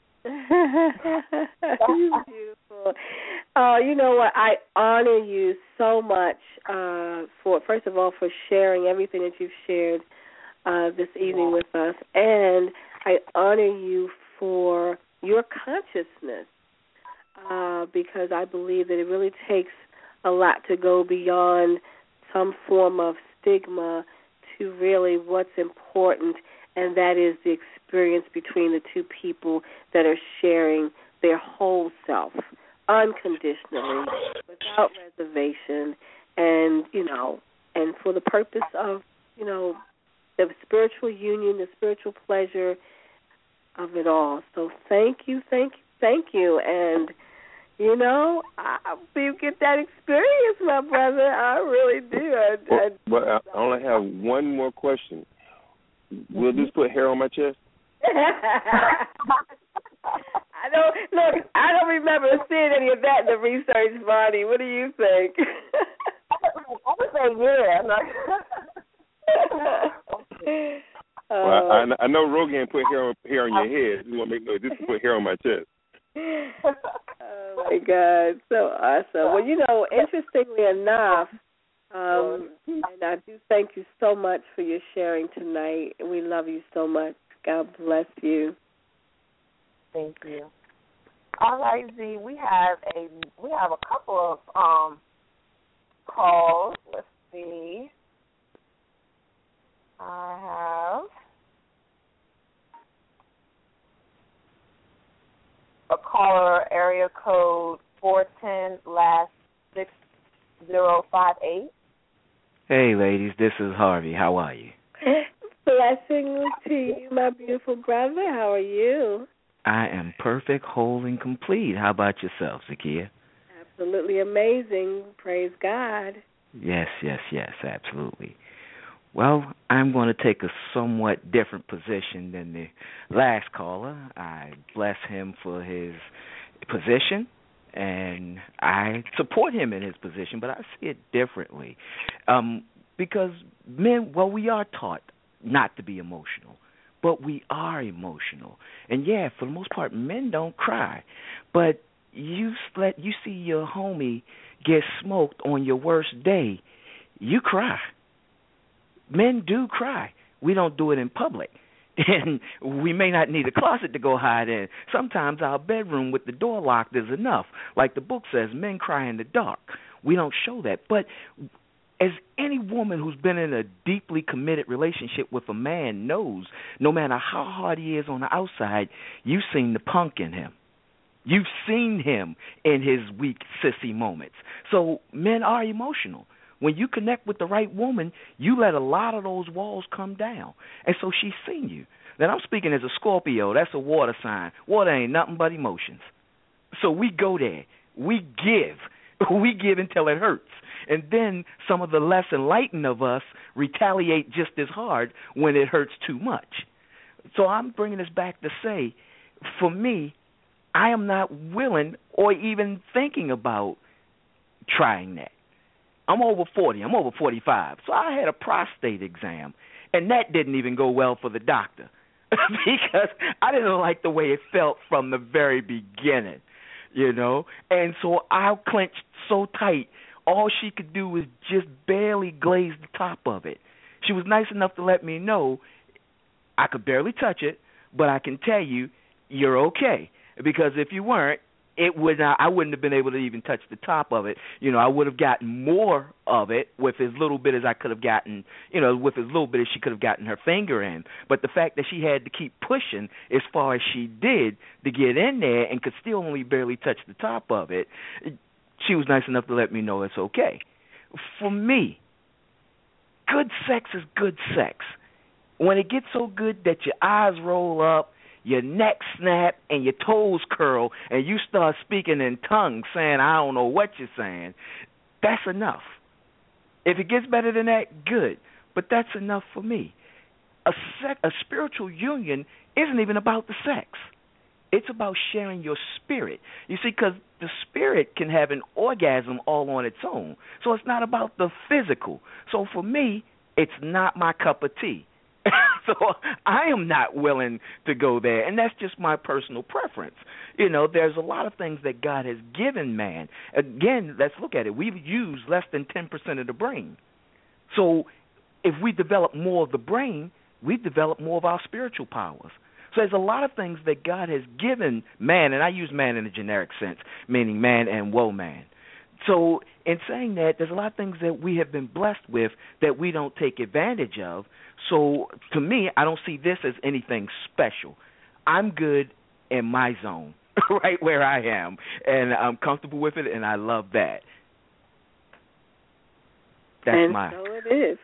Beautiful. You know what? I honor you so much for, first of all, for sharing everything that you've shared this evening with us, and I honor you for your consciousness because I believe that it really takes a lot to go beyond some form of stigma to really what's important, and that is the experience between the two people that are sharing their whole self unconditionally, without reservation, and and for the purpose of the spiritual union, the spiritual pleasure of it all. So thank you, and you get that experience, my brother. I really do. But I only have one more question. Will this put hair on my chest? I don't remember seeing any of that in the research, Bonnie. What do you think? I would say yeah. Well, I know Rogan put hair on your head. You want to make this put hair on my chest. Oh my God, so awesome. Well, interestingly enough, and I do thank you so much for your sharing tonight. We love you so much. God bless you. Thank you. All right, Z, we have a couple of calls. Let's see. I have a caller, area code 410 last 6058. Hey, ladies, this is Harvey. How are you? Blessings to you, my beautiful brother. How are you? I am perfect, whole, and complete. How about yourself, Zakia? Absolutely amazing. Praise God. Yes, absolutely. Well, I'm going to take a somewhat different position than the last caller. I bless him for his position, and I support him in his position, but I see it differently. Because men, we are taught not to be emotional, but we are emotional. And, yeah, for the most part, men don't cry. But you see your homie get smoked on your worst day, you cry. Men do cry. We don't do it in public. And we may not need a closet to go hide in. Sometimes our bedroom with the door locked is enough. Like the book says, men cry in the dark. We don't show that. But as any woman who's been in a deeply committed relationship with a man knows, no matter how hard he is on the outside, you've seen the punk in him. You've seen him in his weak, sissy moments. So men are emotional. When you connect with the right woman, you let a lot of those walls come down. And so she's seen you. Then I'm speaking as a Scorpio. That's a water sign. Water ain't nothing but emotions. So we go there. We give. We give until it hurts. And then some of the less enlightened of us retaliate just as hard when it hurts too much. So I'm bringing this back to say, for me, I am not willing or even thinking about trying that. I'm over 40. I'm over 45. So I had a prostate exam, and that didn't even go well for the doctor because I didn't like the way it felt from the very beginning, you know. And so I clenched so tight, all she could do was just barely glaze the top of it. She was nice enough to let me know I could barely touch it, but I can tell you you're okay, because if you weren't, I wouldn't have been able to even touch the top of it. You know, I would have gotten more of it with as little bit as I could have gotten, you know, with as little bit as she could have gotten her finger in. But the fact that she had to keep pushing as far as she did to get in there and could still only barely touch the top of it, she was nice enough to let me know it's okay. For me, good sex is good sex. When it gets so good that your eyes roll up, your neck snap, and your toes curl, and you start speaking in tongues saying, I don't know what you're saying, that's enough. If it gets better than that, good. But that's enough for me. A spiritual union isn't even about the sex. It's about sharing your spirit. You see, because the spirit can have an orgasm all on its own. So it's not about the physical. So for me, it's not my cup of tea. So I am not willing to go there, and that's just my personal preference. You know, there's a lot of things that God has given man. Again, let's look at it. We've used less than 10% of the brain. So if we develop more of the brain, we develop more of our spiritual powers. So there's a lot of things that God has given man, and I use man in a generic sense, meaning man and woman. So in saying that, there's a lot of things that we have been blessed with that we don't take advantage of. So to me, I don't see this as anything special. I'm good in my zone, right where I am, and I'm comfortable with it, and I love that. That's and my. So it is.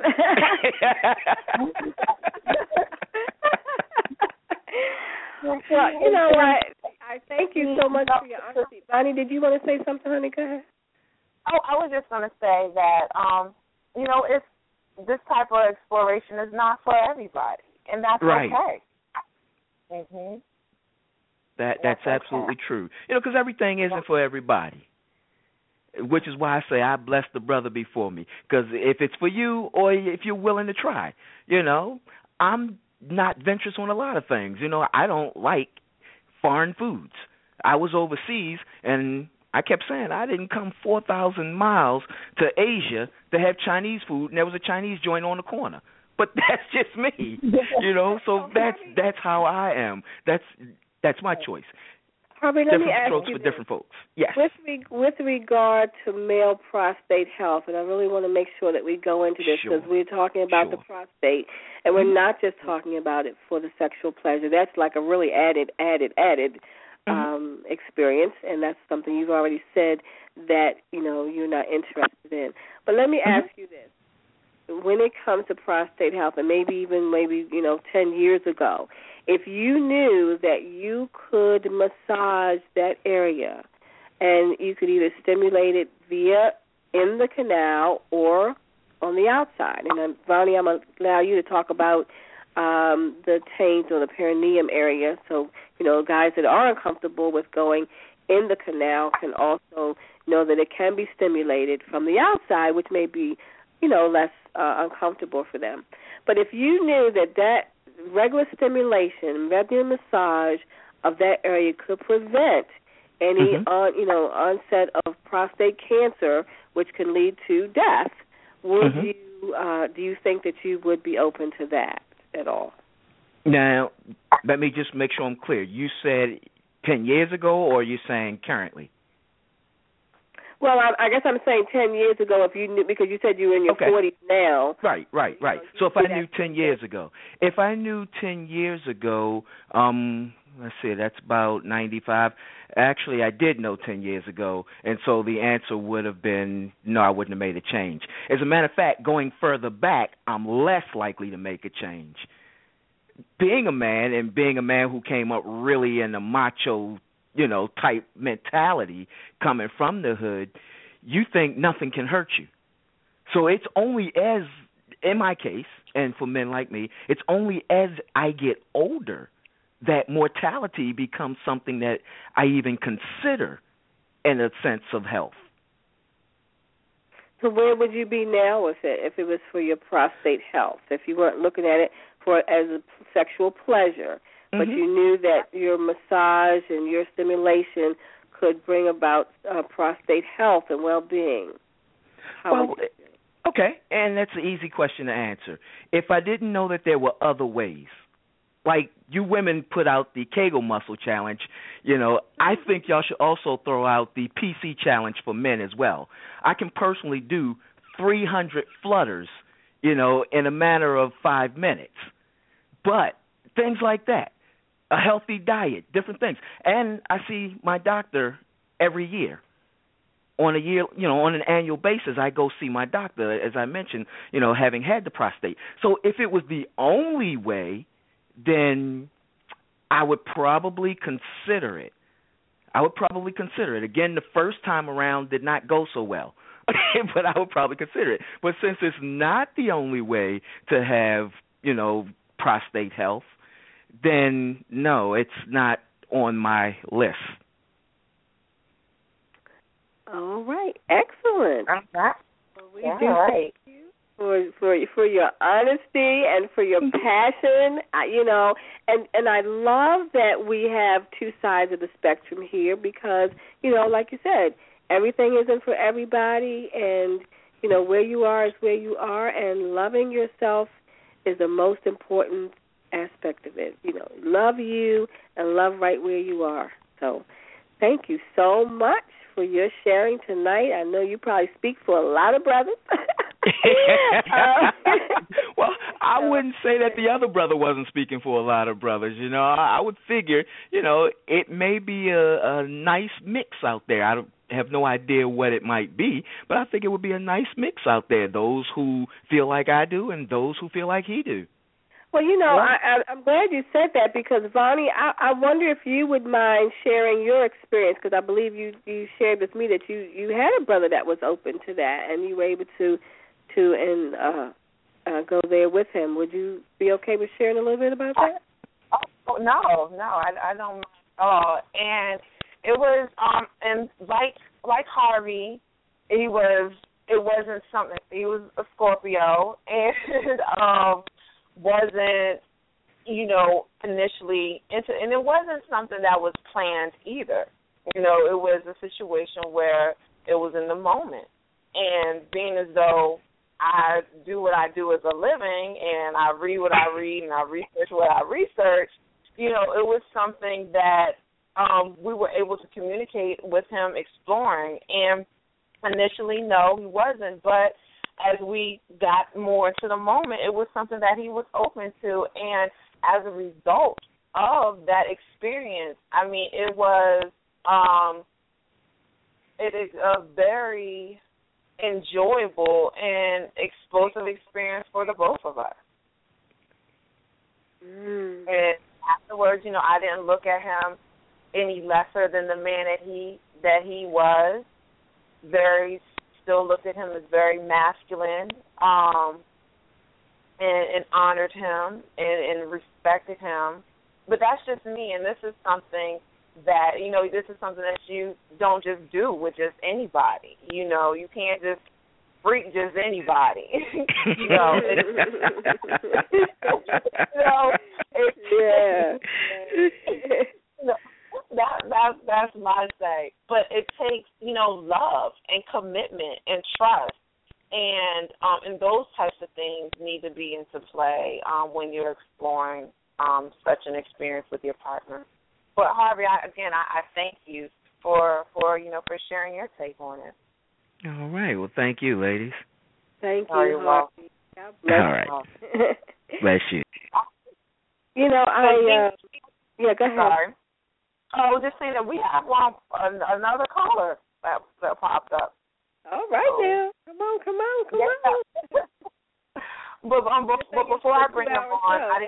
Well, you know what? I thank you so much for your honesty. Bonnie, did you want to say something, honey? Go ahead. Oh, I was just going to say that, you know, it's this type of exploration is not for everybody, and that's right. Okay. Mhm. That's absolutely true. You know, because everything isn't for everybody, which is why I say I bless the brother before me. Because if it's for you, or if you're willing to try, you know, I'm not venturous on a lot of things. You know, I don't like foreign foods. I was overseas, and I kept saying I didn't come 4,000 miles to Asia to have Chinese food, and there was a Chinese joint on the corner. But that's just me, you know. So that's how I am. That's my choice. Harvey, let me different ask strokes you for this. different folks. Yes. With regard to male prostate health, and I really want to make sure that we go into this because we're talking about the prostate, and we're not just talking about it for the sexual pleasure. That's like a really added experience, and that's something you've already said that, you know, you're not interested in. But let me ask you this. When it comes to prostate health, and maybe 10 years ago, if you knew that you could massage that area and you could either stimulate it via in the canal or on the outside, and Vonnie, I'm going to allow you to talk about the taint or the perineum area, so, you know, guys that are uncomfortable with going in the canal can also know that it can be stimulated from the outside, which may be, you know, less uncomfortable for them. But if you knew that regular stimulation, regular massage of that area could prevent any onset of prostate cancer, which can lead to death, would you do you think that you would be open to that at all? Now, let me just make sure I'm clear. You said 10 years ago, or are you saying currently? Well, I guess I'm saying 10 years ago, if you knew, because you said you were in your 40s now. Right. So if I knew 10 years ago. If I knew 10 years ago, let's see, that's about 95. Actually, I did know 10 years ago, and so the answer would have been, no, I wouldn't have made a change. As a matter of fact, going further back, I'm less likely to make a change. Being a man, and being a man who came up really in a macho, you know, type mentality coming from the hood, you think nothing can hurt you. So it's only as, in my case, and for men like me, it's only as I get older that mortality becomes something that I even consider in a sense of health. So where would you be now with it if it was for your prostate health? If you weren't looking at it as a sexual pleasure, but you knew that your massage and your stimulation could bring about prostate health and well-being? Okay, and that's an easy question to answer. If I didn't know that there were other ways, like you women put out the Kegel muscle challenge, I think y'all should also throw out the PC challenge for men as well. I can personally do 300 flutters, in a matter of 5 minutes. But things like that, a healthy diet, different things. And I see my doctor every year. On an annual basis, I go see my doctor, as I mentioned, having had the prostate. So if it was the only way, then I would probably consider it. Again, the first time around did not go so well, but I would probably consider it. But since it's not the only way to have, prostate health, then no, it's not on my list. All right, excellent. We do right. Thank you for your honesty and for your passion. And I love that we have two sides of the spectrum here because like you said, everything isn't for everybody, and where you are is where you are, and loving yourself is the most important aspect of it. Love you and love right where you are. So, thank you so much for your sharing tonight. I know you probably speak for a lot of brothers. Well, I wouldn't say that the other brother wasn't speaking for a lot of brothers. I would figure, it may be a nice mix out there. I have no idea what it might be, but I think it would be a nice mix out there, those who feel like I do and those who feel like he do. Well, I'm glad you said that because, Vonnie, I wonder if you would mind sharing your experience because I believe you shared with me that you had a brother that was open to that and you were able to go there with him. Would you be okay with sharing a little bit about that? Oh, no, I don't mind at all. And it was, and like Harvey, it wasn't something. He was a Scorpio, and wasn't, initially into, and it wasn't something that was planned either. It was a situation where it was in the moment, and being as though I do what I do as a living, and I read what I read, and I research what I research. It was something that we were able to communicate with him, exploring, and initially, no, he wasn't, but as we got more into the moment, it was something that he was open to, and as a result of that experience, it was it is a very enjoyable and explosive experience for the both of us. And afterwards, I didn't look at him any lesser than the man that he was. Still looked at him as very masculine, and honored him and respected him. But that's just me, and this is something that, this is something that you don't just do with just anybody. You can't just freak just anybody. That's my say. But it takes, love and commitment and trust, and those types of things need to be into play when you're exploring such an experience with your partner. But Harvey, I thank you for sharing your take on it. All right. Well, thank you, ladies. Thank you, Harvey. God bless you. All right. Bless you. Yeah, go ahead. Sorry. I was just saying that we have another caller that popped up. All right, now. Come on. But before I bring them on,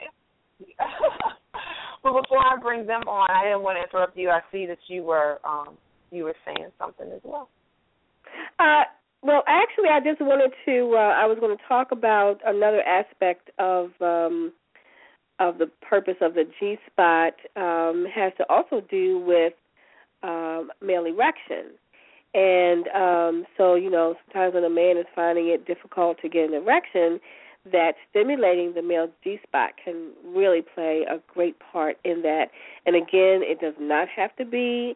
But before I bring them on, I didn't want to interrupt you. I see that you were saying something as well. Well, actually, I just wanted to. I was going to talk about another aspect of of the purpose of the G-spot has to also do with male erection. And so, sometimes when a man is finding it difficult to get an erection, that stimulating the male G-spot can really play a great part in that. And again, it does not have to be,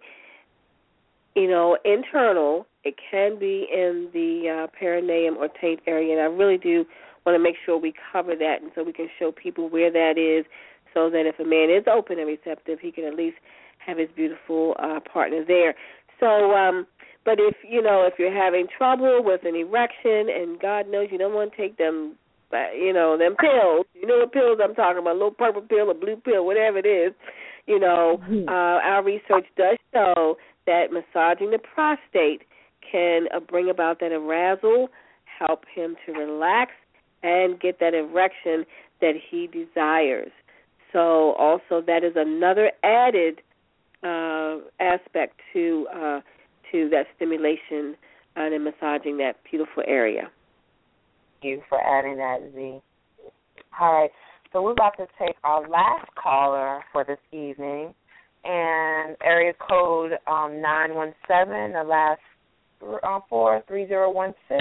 internal. It can be in the perineum or taint area. And I really do want to make sure we cover that, and so we can show people where that is, so that if a man is open and receptive, he can at least have his beautiful partner there. So, but if you're having trouble with an erection, and God knows you don't want to take them, them pills. You know what pills I'm talking about? A little purple pill, a blue pill, whatever it is. Our research does show that massaging the prostate can bring about that arousal, help him to relax, and get that erection that he desires. So also that is another added aspect to that stimulation and massaging that beautiful area. Thank you for adding that, Z. All right, so we're about to take our last caller for this evening, and area code 917, the last 43016.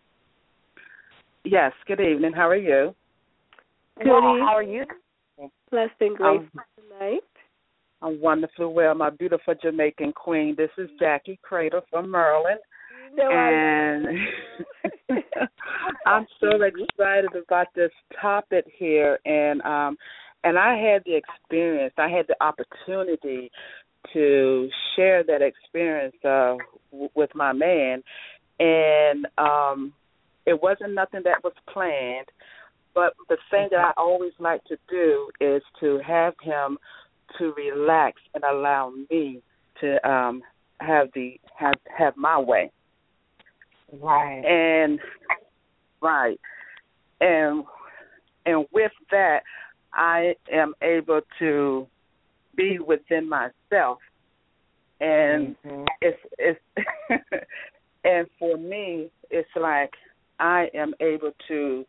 Yes, good evening. How are you? Good evening. How are you? Blessed and grateful tonight. I'm wonderfully well, my beautiful Jamaican queen. This is Jackie Crater from Maryland. And I'm so excited about this topic here. And I had the experience, I had the opportunity to share that experience with my man. And it wasn't nothing that was planned, but the thing that I always like to do is to have him to relax and allow me to have my way. Right. And with that, I am able to be within myself, and it's and for me, it's like I am able to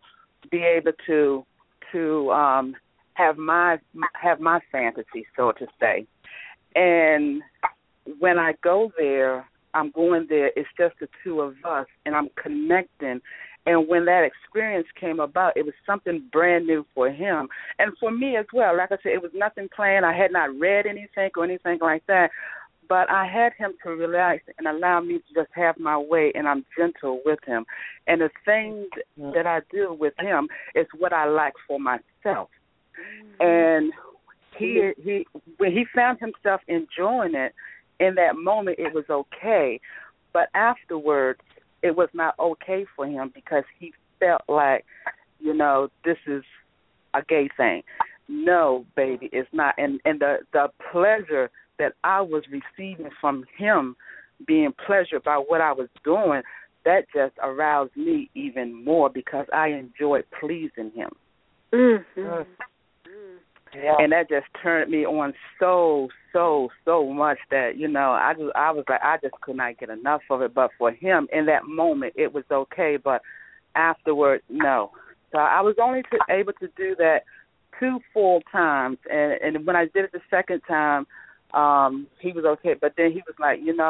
have my fantasy, so to say. And when I go there, I'm going there, it's just the two of us, and I'm connecting. And when that experience came about, it was something brand new for him and for me as well. Like I said, it was nothing planned. I had not read anything or anything like that. But I had him to relax and allow me to just have my way, and I'm gentle with him. And the thing that I do with him is what I like for myself. And he when he found himself enjoying it, in that moment it was okay. But afterwards, it was not okay for him because he felt like, this is a gay thing. No, baby, it's not. And the pleasure that I was receiving from him, being pleasured by what I was doing, that just aroused me even more because I enjoyed pleasing him. Mm-hmm. Yeah. And that just turned me on so much that, I was like, I just could not get enough of it. But for him, in that moment, it was okay. But afterward, no. So I was only able to do that 2 full times. And when I did it the second time, he was okay. But then he was like, he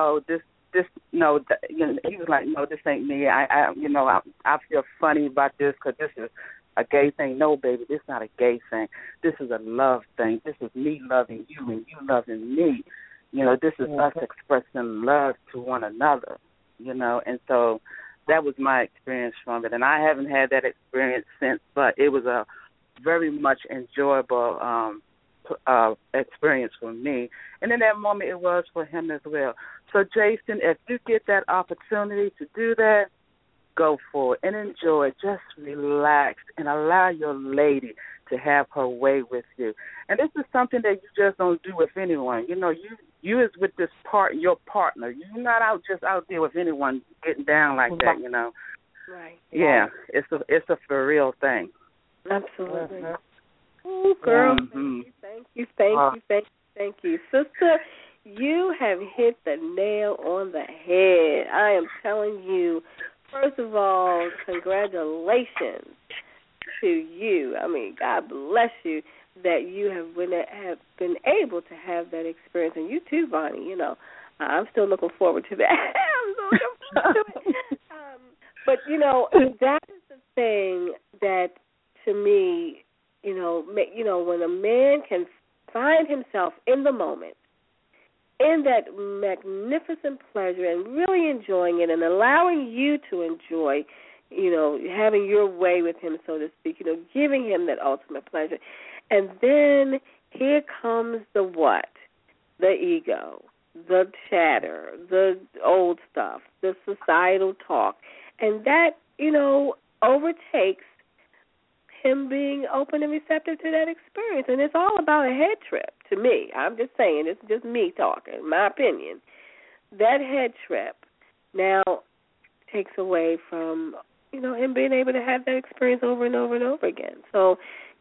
was like, no, this ain't me. I feel funny about this because this is a gay thing. No, baby, this is not a gay thing. This is a love thing. This is me loving you and you loving me. This is us expressing love to one another, And so that was my experience from it. And I haven't had that experience since, but it was a very much enjoyable experience for me. And in that moment, it was for him as well. So, Jason, if you get that opportunity to do that, go for it and enjoy it. Just relax and allow your lady to have her way with you. And this is something that you just don't do with anyone. You is with your partner. You're not just out there with anyone getting down like that. Right. Yeah, it's a for real thing. Absolutely. Oh, girl, thank you. Sister, you have hit the nail on the head. I am telling you, first of all, congratulations to you. I mean, God bless you. that you have been able to have that experience, and you too, Vonnie. You know, I'm still looking forward to that. I'm so looking forward to it. But you know, that is the thing that, to me, when a man can find himself in the moment, in that magnificent pleasure, and really enjoying it, and allowing you to enjoy, having your way with him, so to speak, giving him that ultimate pleasure. And then here comes the what? The ego, the chatter, the old stuff, the societal talk. And that, overtakes him being open and receptive to that experience. And it's all about a head trip to me. I'm just saying, it's just me talking, my opinion. That head trip now takes away from, him being able to have that experience over and over and over again. So,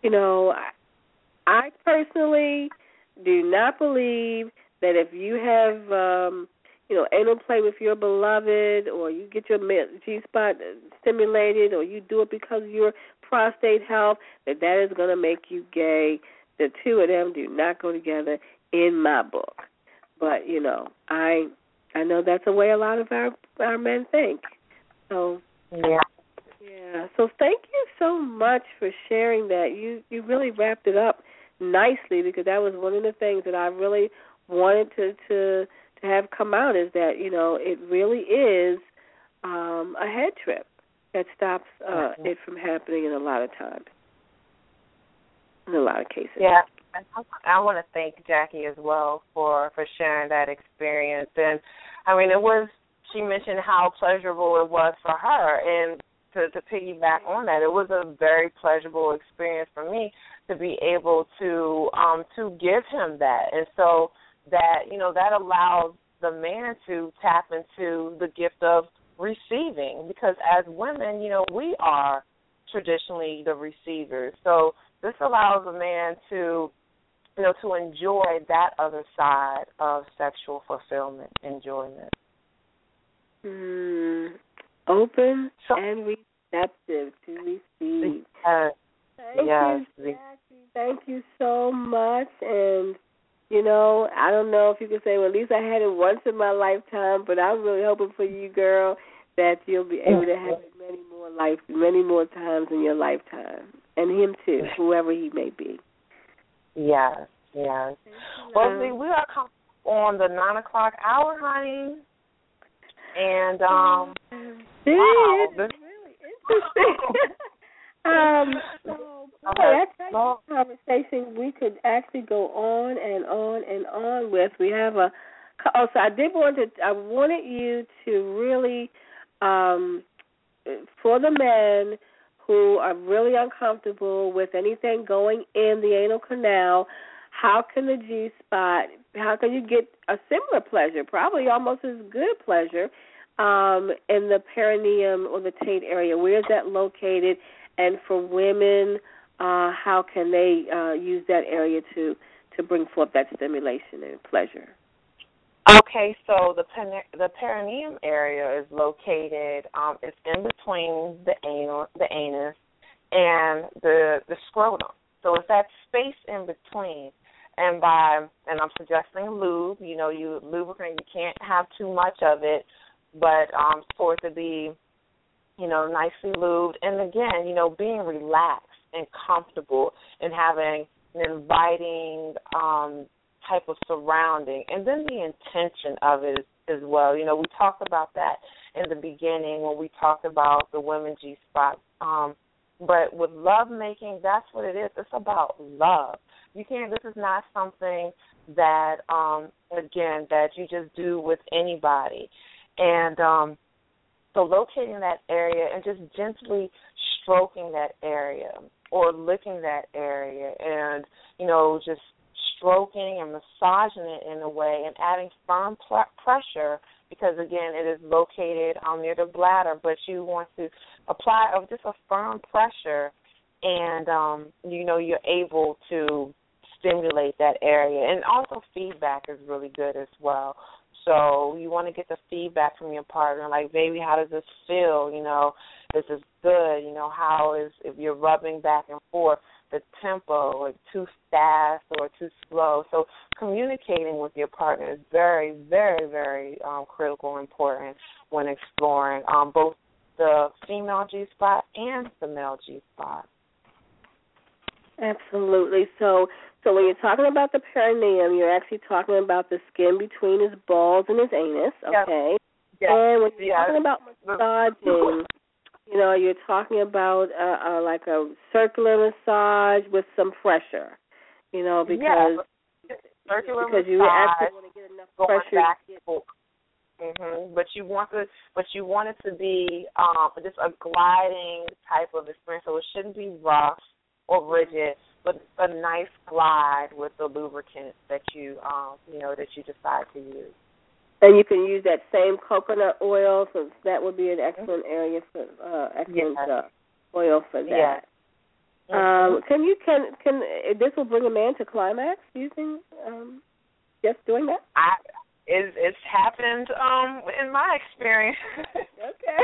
I personally do not believe that if you have, anal play with your beloved, or you get your G-spot stimulated, or you do it because of your prostate health, that is going to make you gay. The two of them do not go together in my book. But, I know that's the way a lot of our men think. So, yeah. So thank you so much for sharing that. You really wrapped it up nicely, because that was one of the things that I really wanted to have come out, is that, it really is a head trip that stops it from happening in a lot of times, in a lot of cases. Yeah, I want to thank Jackie as well for sharing that experience. And, she mentioned how pleasurable it was for her, and to piggyback on that, it was a very pleasurable experience for me to be able to give him that. And so that, that allows the man to tap into the gift of receiving, because as women, we are traditionally the receivers. So this allows a man to, to enjoy that other side of sexual fulfillment, enjoyment. Open and receptive to receive. Thank you, Jackie. Thank you so much. And, I don't know if you can say, well, at least I had it once in my lifetime, but I'm really hoping for you, girl, that you'll be able to have it many more times in your lifetime. And him too, whoever he may be. Yes. Well, see, we are on the 9 o'clock hour, honey. And, it's really interesting. That's a conversation we could actually go on and on and on with. We have so I wanted you to really, for the men who are really uncomfortable with anything going in the anal canal, how can the G-spot, how can you get a similar pleasure, probably almost as good pleasure, in the perineum or the taint area? Where is that located? And for women, how can they use that area to bring forth that stimulation and pleasure? Okay, so the perineum area is located. It's in between the anus, and the scrotum. So it's that space in between. And I'm suggesting lube. You lubricant. You can't have too much of it, but for it to be, nicely lubed. And again, being relaxed and comfortable and having an inviting type of surrounding, and then the intention of it as well. We talked about that in the beginning when we talked about the women G-spot. But with love making, that's what it is. It's about love. This is not something that, again, that you just do with anybody. And so locating that area and just gently stroking that area or licking that area and, just stroking and massaging it in a way and adding firm pressure, because, again, it is located near the bladder, but you want to apply just a firm pressure, and, you're able to stimulate that area. And also feedback is really good as well. So you want to get the feedback from your partner, like, baby, how does this feel? This is good. How is, if you're rubbing back and forth, the tempo, or too fast or too slow. So communicating with your partner is very, very, very critical and important when exploring both the female G-spot and the male G-spot. Absolutely. So when you're talking about the perineum, you're actually talking about the skin between his balls and his anus, okay? Yes. And when you're talking about massaging, you're talking about like a circular massage with some pressure, because circular because massage, you actually want to get enough pressure. But you want it to be just a gliding type of experience, so it shouldn't be rough or rigid, but a nice glide with the lubricant that you decide to use. And you can use that same coconut oil, so that would be an excellent area for oil for that. Yes. Can this will bring a man to climax using just doing that? It's happened in my experience. Okay.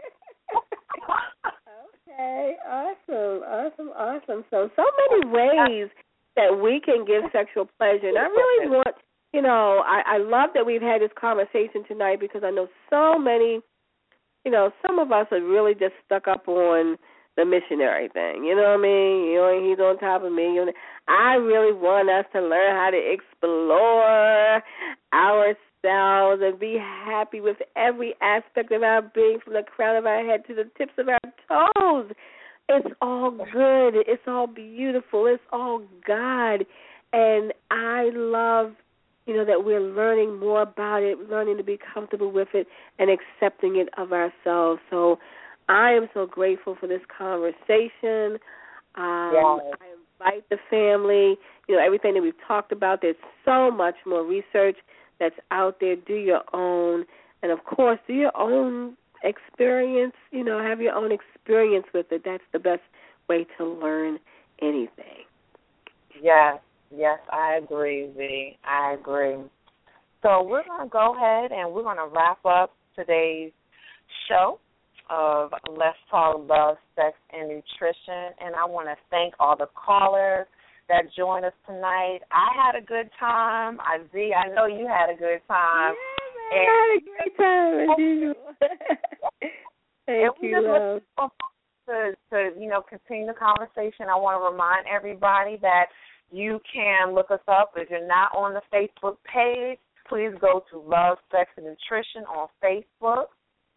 Okay. Awesome. So many ways that we can give sexual pleasure, and I really want. I love that we've had this conversation tonight, because I know so many, some of us are really just stuck up on the missionary thing. You know what I mean? He's on top of me. I really want us to learn how to explore ourselves and be happy with every aspect of our being, from the crown of our head to the tips of our toes. It's all good. It's all beautiful. It's all God. And I love that we're learning more about it, learning to be comfortable with it, and accepting it of ourselves. So I am so grateful for this conversation. I invite the family, everything that we've talked about. There's so much more research that's out there. Do your own. And, of course, do your own experience. Have your own experience with it. That's the best way to learn anything. Yes, I agree, V. I agree. So we're going to go ahead and we're going to wrap up today's show of Let's Talk Love, Sex, and Nutrition. And I want to thank all the callers that joined us tonight. I had a good time. Z, I know you had a good time. Yeah, man, I had a great time, as usual. Thank you, love. To continue the conversation, I want to remind everybody that you can look us up. If you're not on the Facebook page, please go to Love, Sex, and Nutrition on Facebook,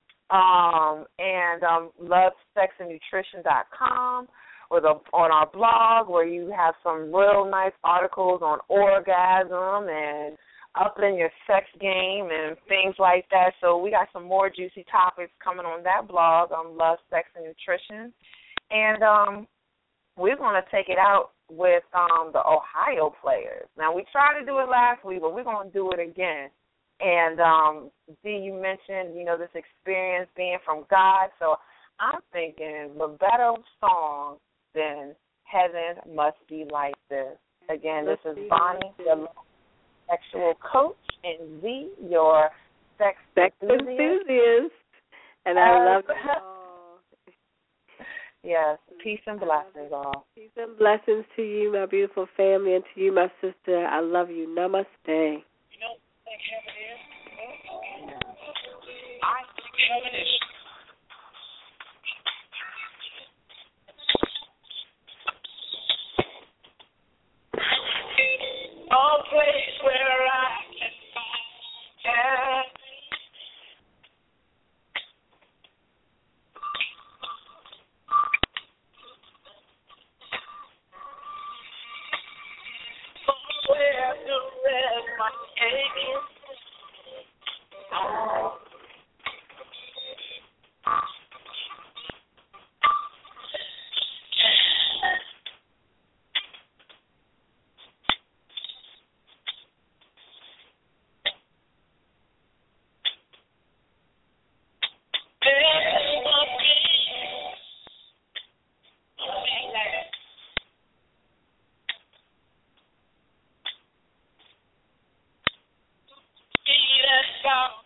and lovesexandnutrition.com, or on our blog, where you have some real nice articles on orgasm and upping your sex game and things like that. So we got some more juicy topics coming on that blog on Love, Sex, and Nutrition. And we're going to take it out with the Ohio Players. Now, we tried to do it last week, but we're going to do it again. And, Dee, you mentioned, this experience being from God. So I'm thinking the better song than Heaven Must Be Like This. Again, this is Bonnie, your sexual coach, and Z, your sex enthusiast. And I love it all. Yes, peace and blessings all. Peace and blessings to you, my beautiful family, and to you, my sister. I love you. Namaste. You know what I think heaven is? I think heaven is a place where I can find where to rest my aching. Stop.